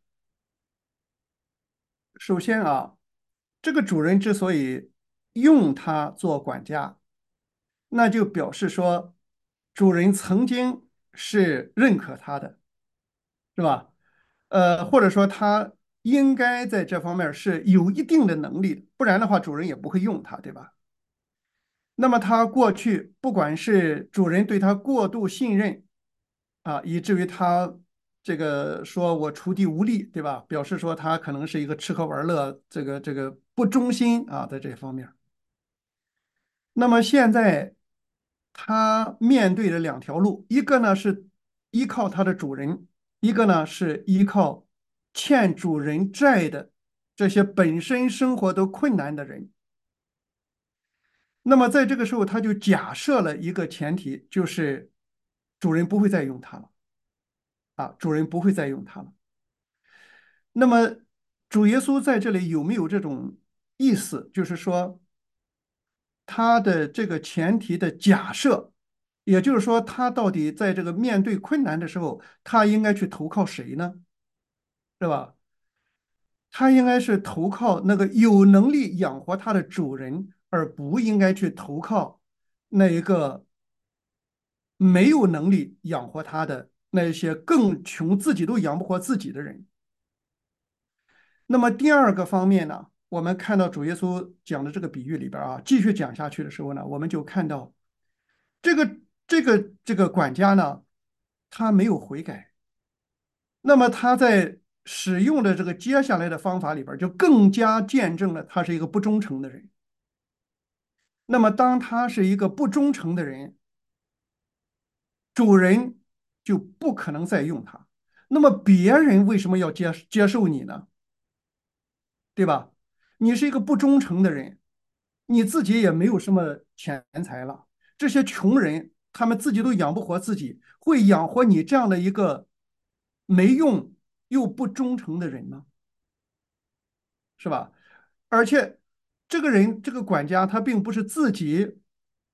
首先啊，这个主人之所以用他做管家，那就表示说，主人曾经是认可他的，是吧？或者说他应该在这方面是有一定的能力的，不然的话，主人也不会用他，对吧？那么他过去不管是主人对他过度信任以至于他这个说我锄地无力，对吧？表示说他可能是一个吃喝玩乐，这个不忠心在这方面。那么现在他面对的两条路，一个呢是依靠他的主人，一个呢是依靠欠主人债的这些本身生活都困难的人。那么在这个时候，他就假设了一个前提，就是主人不会再用它了主人不会再用它了。那么主耶稣在这里有没有这种意思？就是说，他的这个前提的假设，也就是说，他到底在这个面对困难的时候，他应该去投靠谁呢？是吧？他应该是投靠那个有能力养活他的主人，而不应该去投靠那一个没有能力养活他的那些更穷、自己都养不活自己的人。那么第二个方面呢，我们看到主耶稣讲的这个比喻里边继续讲下去的时候呢，我们就看到这个这个管家呢，他没有悔改，那么他在使用的这个接下来的方法里边，就更加见证了他是一个不忠诚的人。那么当他是一个不忠诚的人，主人就不可能再用他。那么别人为什么要接受你呢？对吧？你是一个不忠诚的人，你自己也没有什么钱财了。这些穷人，他们自己都养不活自己，会养活你这样的一个没用又不忠诚的人吗？是吧？而且这个人，这个管家，他并不是自己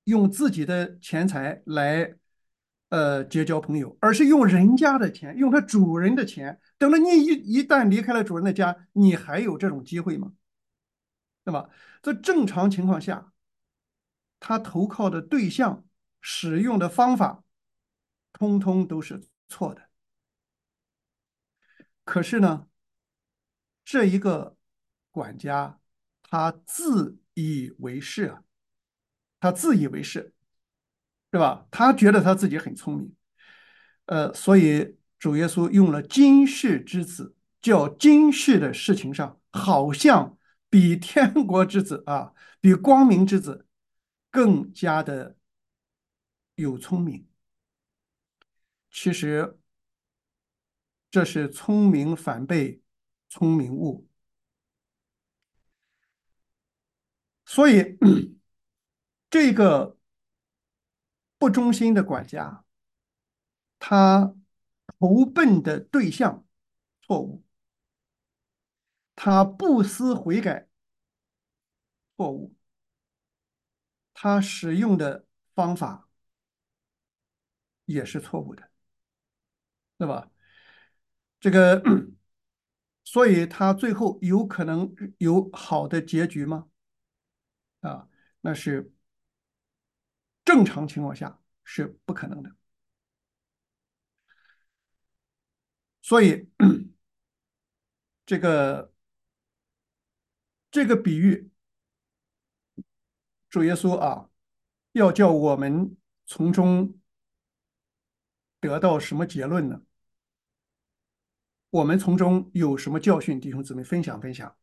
用自己的钱财来结交朋友，而是用人家的钱，用他主人的钱。等到你一旦离开了主人的家，你还有这种机会吗？对吧？在正常情况下，他投靠的对象、使用的方法，通通都是错的。可是呢，这一个管家，他自以为是啊，他自以为是，对吧？他觉得他自己很聪明，所以主耶稣用了今世之子，叫今世的事情上，好像比天国之子啊，比光明之子更加的有聪明。其实这是聪明反被聪明误，所以这个不忠心的管家，他投奔的对象错误，他不思悔改错误，他使用的方法也是错误的，对吧？这个，所以他最后有可能有好的结局吗？啊，那是正常情况下是不可能的。所以这个这个比喻，主耶稣啊，要叫我们从中得到什么结论呢？我们从中有什么教训？弟兄姊妹分享分享。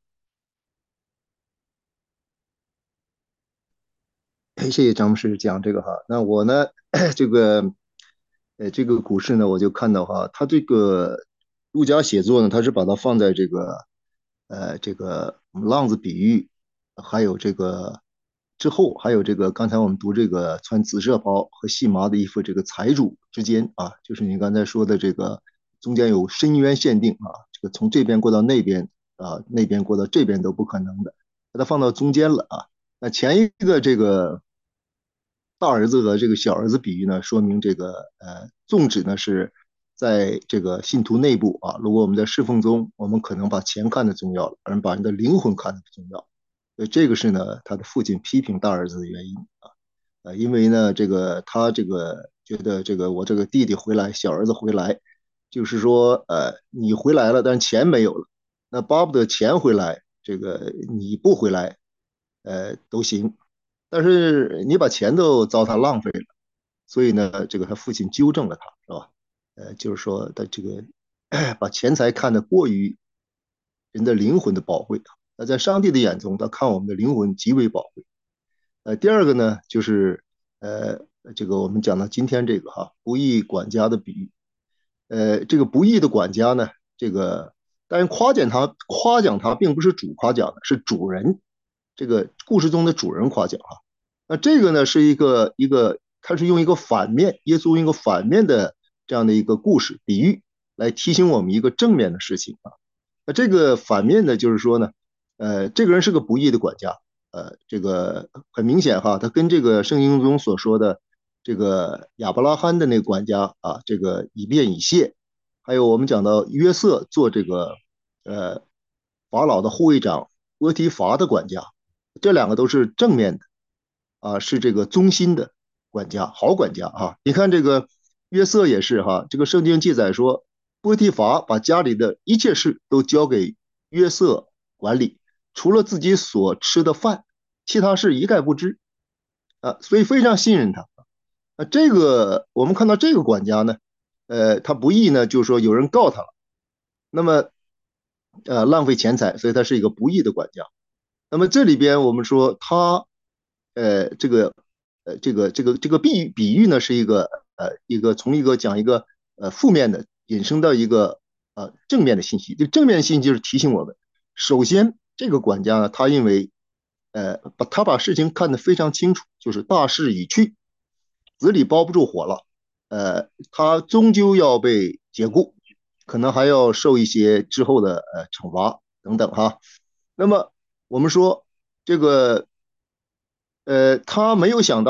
谢谢张牧师讲这个哈。那我呢，这个这个故事呢，我就看到哈，他这个儒家写作呢，他是把它放在这个浪子比喻，还有这个之后，还有这个刚才我们读这个穿紫色袍和细麻的衣服这个财主之间啊，就是你刚才说的这个中间有深渊限定啊，这个从这边过到那边啊，那边过到这边都不可能的，把它放到中间了啊。那前一个这个大儿子和这个小儿子比喻呢，说明这个宗旨呢是在这个信徒内部啊，如果我们在侍奉中，我们可能把钱看得重要，而把人的灵魂看得不重要。所以这个是呢，他的父亲批评大儿子的原因啊。因为呢，这个他这个觉得这个我这个弟弟回来，小儿子回来，就是说你回来了，但钱没有了，那巴不得钱回来，这个你不回来，都行，但是你把钱都糟蹋浪费了，所以呢，这个他父亲纠正了他，是吧？就是说他这个把钱财看得过于人的灵魂的宝贵，那在上帝的眼中，他看我们的灵魂极为宝贵。第二个呢，就是这个我们讲到今天这个哈不义管家的比喻，这个不义的管家呢，这个但是夸奖他并不是主夸奖的，是主人，这个故事中的主人夸奖哈。那这个呢是一个，他是用一个反面，耶稣用一个反面的这样的一个故事比喻来提醒我们一个正面的事情啊。那这个反面呢，就是说呢，这个人是个不义的管家，这个很明显哈，他跟这个圣经中所说的这个亚伯拉罕的那个管家啊，这个以便以谢，还有我们讲到约瑟做这个呃法老的护卫长波提乏的管家，这两个都是正面的啊，是这个忠心的管家，好管家哈。你看这个约瑟也是哈，这个圣经记载说，波提乏把家里的一切事都交给约瑟管理，除了自己所吃的饭，其他事一概不知啊，所以非常信任他。这个我们看到这个管家呢，他不义呢，就是说有人告他了，那么浪费钱财，所以他是一个不义的管家。那么这里边我们说他这个这个比喻呢是一个从一个讲一个负面的引申到一个正面的信息。这正面的信息就是提醒我们，首先这个管家呢，他因为把事情看得非常清楚，就是大势已去，纸里包不住火了，他终究要被解雇，可能还要受一些之后的惩罚等等哈。那么我们说这个他没有想到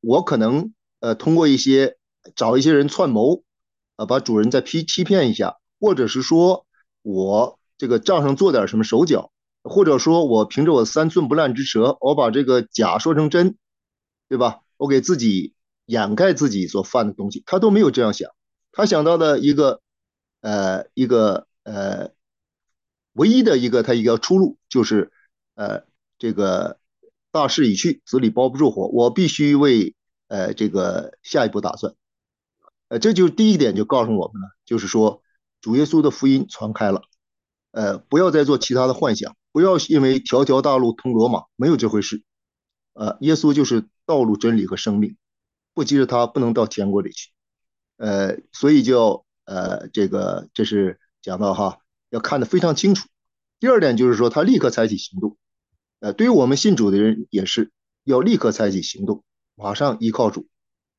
我可能通过找一些人串谋，把主人再欺骗一下，或者是说我这个账上做点什么手脚，或者说我凭着我三寸不烂之舌，我把这个假说成真，对吧？我给自己掩盖自己所犯的东西，他都没有这样想。他想到的一个唯一的一个出路就是这个大势已去，子里包不住火，我必须为这个下一步打算。这就第一点就告诉我们了，就是说主耶稣的福音传开了，不要再做其他的幻想，不要因为条条大路通罗马，没有这回事。耶稣就是道路、真理和生命，不急着他不能到天国里去。所以就这是讲到哈，要看得非常清楚。第二点就是说，他立刻采取行动。对于我们信主的人也是要立刻采取行动，马上依靠主。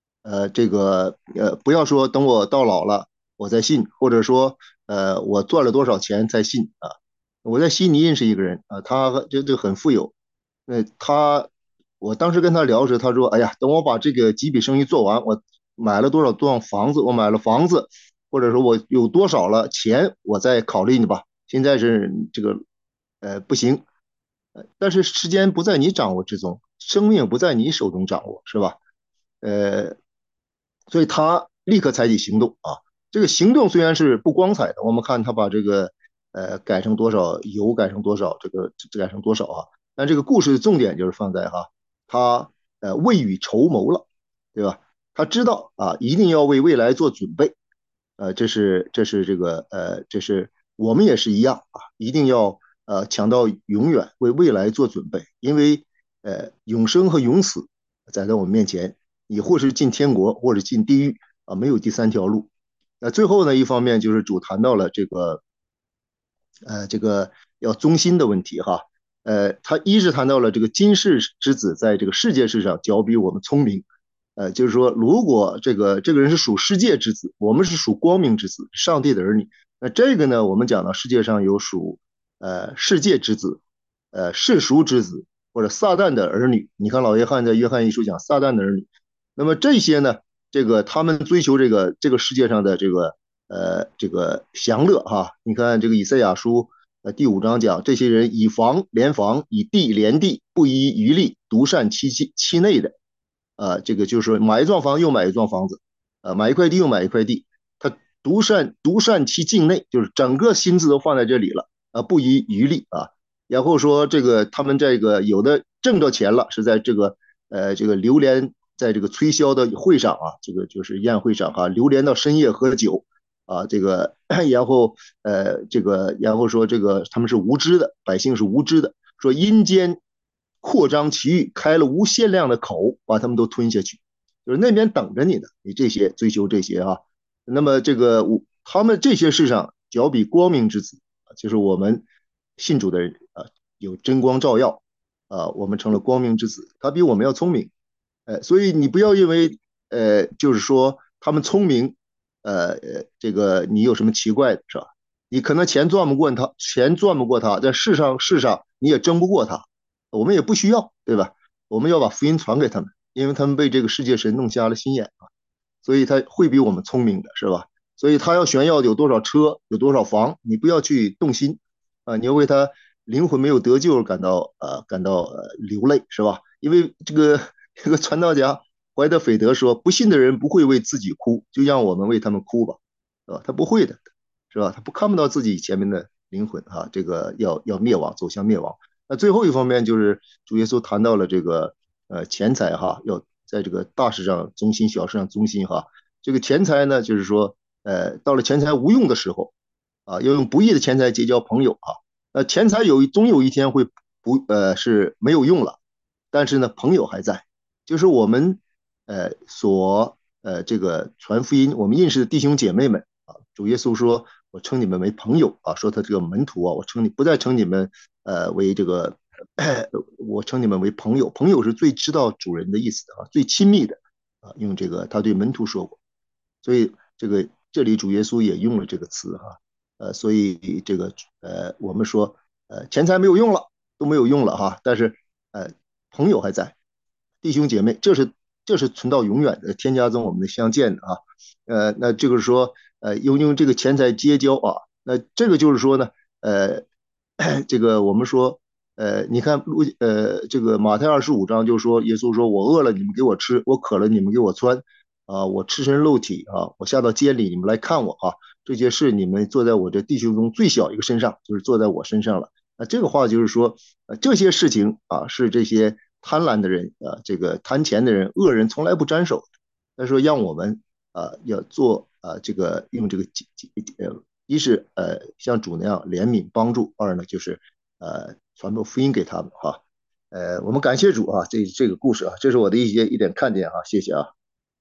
不要说等我到老了我再信，或者说我赚了多少钱再信啊。我在悉尼认识一个人啊，他这很富有，我当时跟他聊时，他说：“哎呀，等我把这个几笔生意做完，我买了多少房子，我买了房子，或者说我有多少了钱，我再考虑你吧。现在是这个不行，但是时间不在你掌握之中，生命不在你手中掌握，是吧？呃，所以他立刻采取行动啊。这个行动虽然是不光彩的，我们看他把这个改成多少油，改成多少改成多少啊，但这个故事的重点就是放在他未雨绸缪了，对吧？他知道啊，一定要为未来做准备，这是我们也是一样啊，一定要抢到永远，为未来做准备，因为永生和永死在我们面前，你或是进天国，或者进地狱啊，没有第三条路。那最后呢，一方面就是主谈到了这个要忠心的问题哈，他一是谈到了这个今世之子在这个世界世上较比我们聪明，就是说如果这个人是属世界之子，我们是属光明之子，上帝的儿女，那这个呢，我们讲到世界上有属世界之子，世俗之子或者撒旦的儿女，你看老约翰在约翰一书讲撒旦的儿女，那么这些呢，他们追求这个世界上的这个享乐哈，你看这个以赛亚书第5章讲，这些人以房连房，以地连地，不遗余力，独善其内的，这个就是说买一幢房又买一幢房子，买一块地又买一块地，他独善其境内，就是整个心思都放在这里了，不遗余力啊。然后说他们这个有的挣着钱了，是在这个流连在这个吹箫的会上啊，这个就是宴会上啊，流连到深夜喝酒啊，然后说他们是无知的，百姓是无知的，说阴间扩张其域，开了无限量的口，把他们都吞下去，就是那边等着你的，你这些追求这些啊，那么他们这些世上较比光明之子，就是我们信主的人啊，有真光照耀啊，我们成了光明之子，他比我们要聪明，所以你不要因为就是说他们聪明，这个你有什么奇怪的是吧？你可能钱赚不过他，在世上你也争不过他，我们也不需要，对吧？我们要把福音传给他们，因为他们被这个世界神弄瞎了心眼啊，所以他会比我们聪明的是吧？所以他要炫耀有多少车，有多少房，你不要去动心啊，你要为他灵魂没有得救而感到流泪是吧？因为这个传道家怀德斐德说，不信的人不会为自己哭，就让我们为他们哭吧，是吧？他不会的，是吧？他看不到自己前面的灵魂哈，这个要灭亡，走向灭亡。那最后一方面就是主耶稣谈到了这个钱财哈，要在这个大事上忠心，小事上忠心哈。这个钱财呢，就是说到了钱财无用的时候啊，要用不义的钱财结交朋友啊。钱财总有一天会是没有用了，但是呢，朋友还在，就是我们这个传福音，我们认识的弟兄姐妹们啊，主耶稣说，我称你们为朋友啊，说他这个门徒啊，不再称你们为这个，我称你们为朋友，朋友是最知道主人的意思的啊，最亲密的啊，用这个他对门徒说过，所以这里主耶稣也用了这个词哈，所以我们说钱财没有用了，都没有用了哈，但是朋友还在，弟兄姐妹，这是这是存到永远的，天家宗我们的相见的啊。那这个说用这个钱财结交啊，那这个就是说呢，呃，这个我们说。你看这个马太25章就说，耶稣说：“我饿了，你们给我吃；我渴了，你们给我穿。我赤身露体啊，我下到监里，你们来看我啊。这些事你们做在我这弟兄中最小一个身上，就是做在我身上了。”那这个话就是说，这些事情啊，是这些贪婪的人这个贪钱的人、恶人从来不沾手。他说让我们要做这个用这个一是像主那样怜悯帮助，二呢就是传播福音给他们哈。我们感谢主啊，这个故事啊，这是我的一点看点哈，谢谢啊。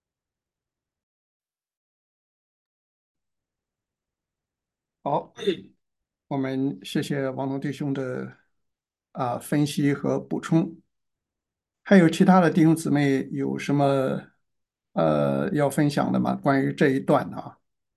好，我们谢谢王龙弟兄的分析和补充。还有其他的弟兄姊妹有什么要分享的吗？关于这一段啊，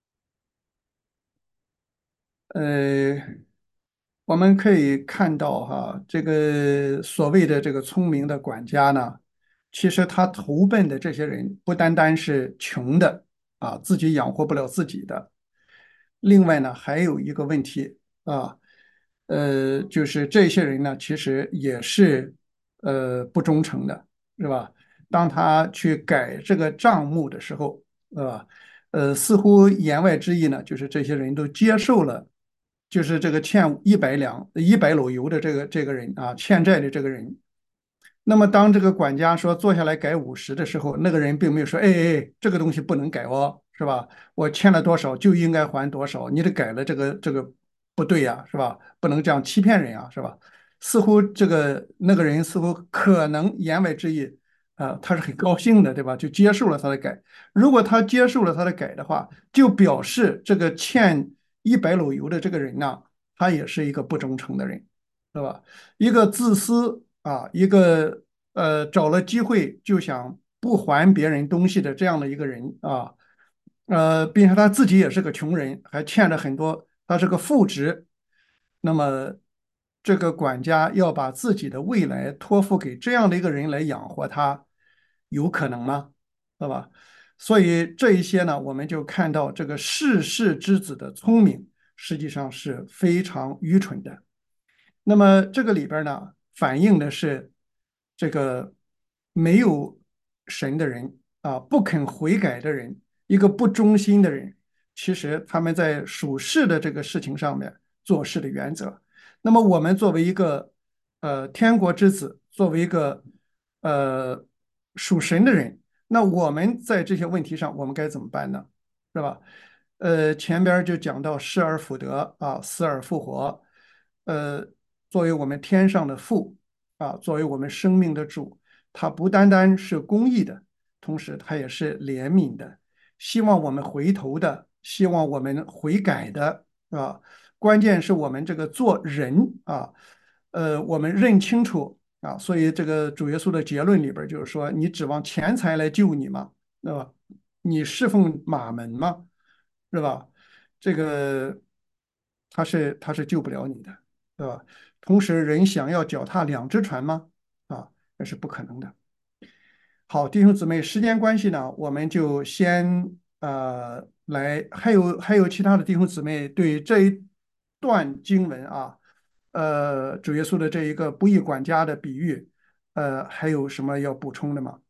呃，我们可以看到哈，这个所谓的这个聪明的管家呢，其实他投奔的这些人不单单是穷的自己养活不了自己的，另外呢还有一个问题啊，就是这些人呢其实也是不忠诚的，是吧？当他去改这个账目的时候，是吧？似乎言外之意呢，就是这些人都接受了。就是这个欠100篓油的这个人欠债的这个人。那么当这个管家说坐下来改50的时候，那个人并没有说，哎，这个东西不能改哦，是吧？我欠了多少就应该还多少，你得改了这个不对呀，是吧？不能这样欺骗人啊，是吧？似乎那个人似乎可能言外之意，他是很高兴的，对吧？就接受了他的改。如果他接受了他的改的话，就表示这个欠100篓油的这个人呢，他也是一个不忠诚的人，是吧？一个自私一个找了机会就想不还别人东西的这样的一个人并且他自己也是个穷人，还欠着很多，他是个副职。那么这个管家要把自己的未来托付给这样的一个人来养活他，有可能吗？对吧？所以这一些呢，我们就看到这个世世之子的聪明，实际上是非常愚蠢的。那么这个里边呢，反映的是这个没有神的人不肯悔改的人，一个不忠心的人，其实他们在属世的这个事情上面做事的原则。那么我们作为一个天国之子，作为一个呃属神的人，那我们在这些问题上，我们该怎么办呢？是吧？前边就讲到失而复得死而复活。呃，作为我们天上的父作为我们生命的主，他不单单是公义的，同时他也是怜悯的，希望我们回头的，希望我们悔改的关键是我们这个做人我们认清楚所以这个主耶稣的结论里边就是说，你指望钱财来救你吗？对吧？你侍奉马门吗？是吧？这个他是救不了你的，对吧？同时，人想要脚踏两只船吗？那是不可能的。好，弟兄姊妹，时间关系呢，我们就先来，还有其他的弟兄姊妹对这一段经文主耶稣的这一个不义管家的比喻，还有什么要补充的吗？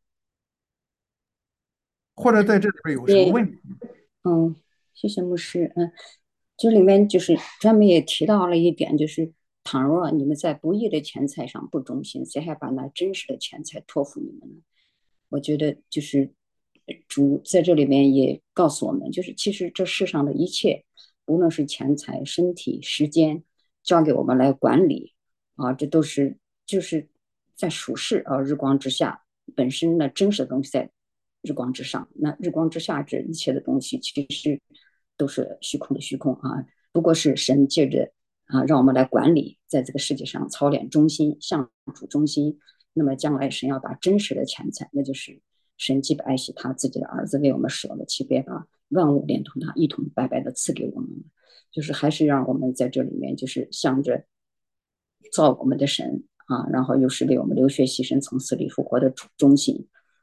或者在这里边有什么对， 问题？ 谢谢牧师。这里面就是专门也提到了一点，就是倘若你们在不义的钱财上不忠心，谁还把那真实的钱财托付你们呢？我觉得就是主在这里面也告诉我们，就是其实这世上的一切，无论是钱财、身体、时间，交给我们来管理这都是就是在属世日光之下，本身呢真实的东西在日光之上，那日光之下这一切的东西其实都是虚空的虚空不过是神借着让我们来管理，在这个世界上操练忠心，向主忠心。那么将来神要把真实的钱财，那就是神既不爱惜他自己的儿子为我们舍了，岂别把万物连同他一同白白的赐给我们？就是还是让我们在这里面，就是向着造我们的神然后又是为我们流血牺牲、从死里复活的主忠心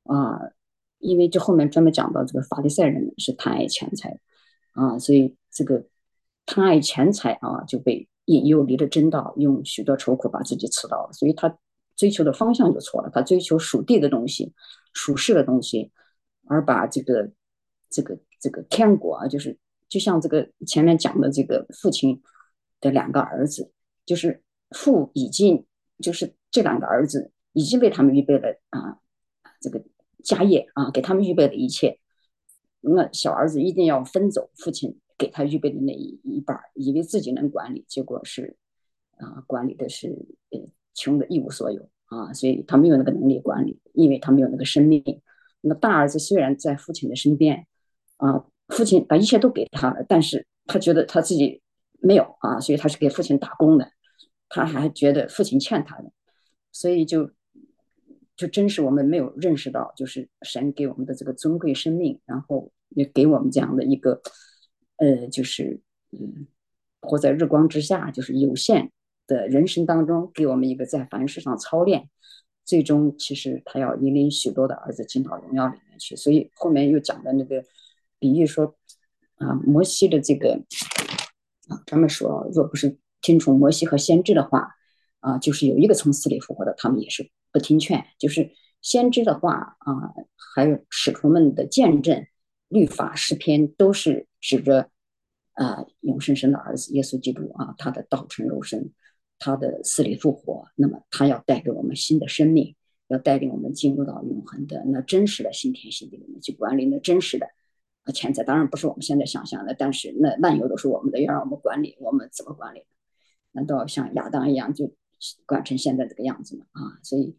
啊，因为这后面专门讲到这个法利赛人是贪爱钱财啊，所以这个贪爱钱财啊就被引诱离了真道，用许多愁苦把自己刺到了，所以他追求的方向就错了，他追求属地的东西、属世的东西，而把这个天国啊，就像这个前面讲的这个父亲的两个儿子，就是父已经就是这两个儿子已经为他们预备了这个家业啊，给他们预备的一切。那小儿子一定要分走父亲给他预备的那一半，以为自己能管理，结果是管理的是穷的一无所有啊，所以他没有那个能力管理，因为他没有那个生命。那大儿子虽然在父亲的身边父亲把一切都给他了，但是他觉得他自己没有啊，所以他是给父亲打工的，他还觉得父亲欠他的，所以就真是我们没有认识到，就是神给我们的这个尊贵生命，然后也给我们这样的一个就是活在日光之下，就是有限的人生当中，给我们一个在凡事上操练。最终，其实他要引领许多的儿子进到荣耀里面去。所以后面又讲的那个比喻说，摩西的这个专门说，若不是听从摩西和先知的话，就是有一个从死里复活的，他们也是不听劝。就是先知的话还有使徒们的见证、律法、诗篇，都是指着永生神的儿子耶稣基督他的道成肉身，他的死里复活，那么他要带给我们新的生命，要带领我们进入到永恒的那真实的新天新地里面去管理那真实的钱财。当然不是我们现在想象的，但是那万有都是我们的，要让我们管理，我们怎么管理？难道像亚当一样就管成现在这个样子吗？所以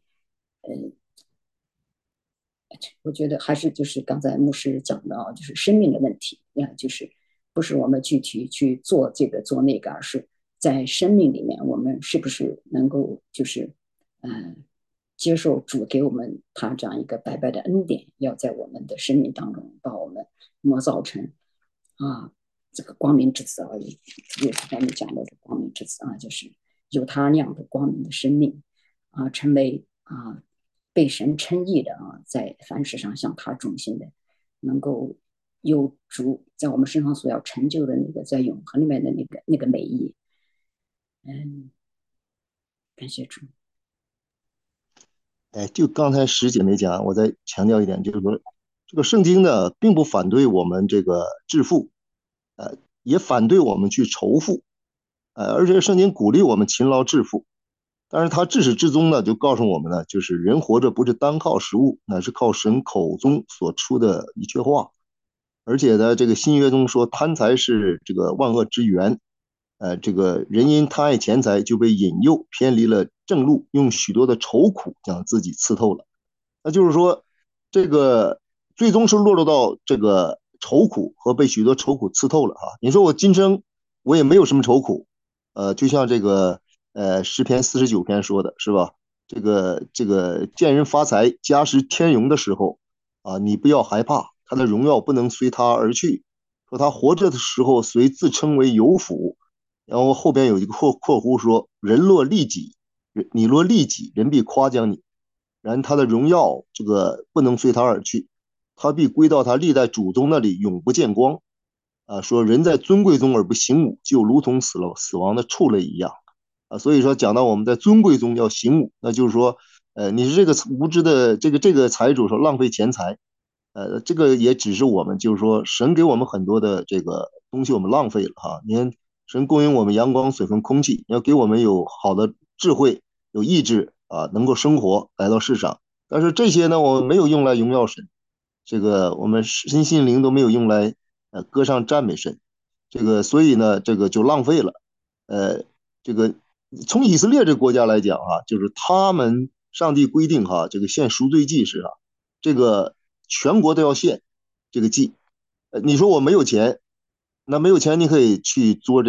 我觉得还是就是刚才牧师讲的就是生命的问题就是不是我们具体去做这个做那个，而是在生命里面我们是不是能够就是接受主给我们他这样一个白白的恩典，要在我们的生命当中把我们磨造成这个光明之子也是咱们讲的光明之子就是有他那样的光明的生命成为被神称义的在凡事上向他忠心的，能够有主在我们身上所要成就的那个在永恒里面的那个美意。感谢主。 就刚才石姐妹讲，我再强调一点，就是说，这个圣经呢，并不反对我们这个致富，也反对我们去仇富，而且圣经鼓励我们勤劳致富。但是他至始至终呢，就告诉我们呢，就是人活着不是单靠食物，乃是靠神口中所出的一句话。而且呢，这个新约中说，贪财是这个万恶之源。这个人因贪爱钱财，就被引诱偏离了正路，用许多的愁苦将自己刺透了。那就是说，这个最终是落入到这个愁苦和被许多愁苦刺透了你说我今生我也没有什么愁苦，就像这个诗篇49篇说的是吧？这个见人发财，家时天荣的时候你不要害怕，他的荣耀不能随他而去。说他活着的时候，虽自称为有福，然后后边有一个括弧说，人若利己，你若利己，人必夸奖你。然他的荣耀这个不能随他而去，他必归到他历代祖宗那里，永不见光。说人在尊贵中而不行武，就如同死亡的畜类一样。所以说讲到我们在尊贵中要行武，那就是说，你是这个无知的这个财主说浪费钱财，这个也只是我们就是说神给我们很多的这个东西我们浪费了你看神供应我们阳光、水分、空气，要给我们有好的智慧、有意志能够生活来到世上，但是这些呢，我们没有用来荣耀神，这个我们身心灵都没有用来歌唱赞美神，这个所以呢，这个就浪费了。这个从以色列这个国家来讲就是他们上帝规定这个献赎罪祭是这个全国都要献这个祭。你说我没有钱，那没有钱你可以去做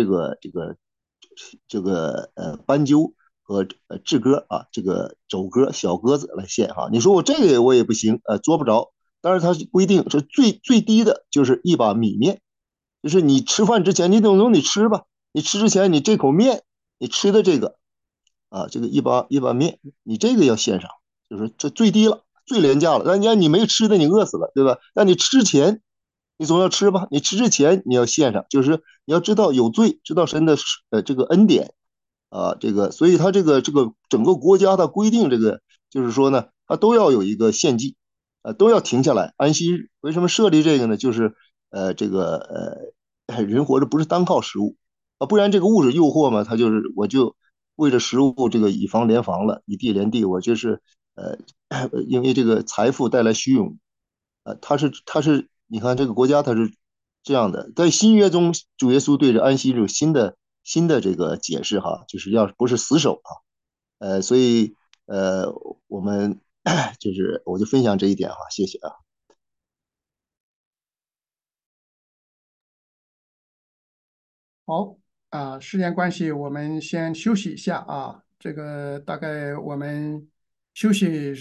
这个斑鸠和雉鸽这个走鸽小鸽子来献你说我这个我也不行，做不着。但是它规定是最低的就是一把米面，就是你吃饭之前你等于你吃吧，你吃之前你这口面你吃的这个这个一把面，你这个要献上，就是这最低了， 最廉价了。那你没吃的，你饿死了，对吧？那你吃前，你总要吃吧？你吃之前你要献上，就是你要知道有罪，知道神的这个恩典啊，这个，所以他这个整个国家的规定，这个就是说呢，他都要有一个献祭，都要停下来安息日。为什么设立这个呢？就是这个人活着不是单靠食物啊，不然这个物质诱惑嘛，他就是我就为了食物这个以房连房了，以地连地，我就是呃因为这个财富带来虚荣，他是你看这个国家他是这样的，在新约中，主耶稣对着安息日有新的这个解释哈，就是要不是死守啊，所以我们就是我就分享这一点哈，谢谢啊。 好时间关系，我们先休息一下啊。这个大概我们休息。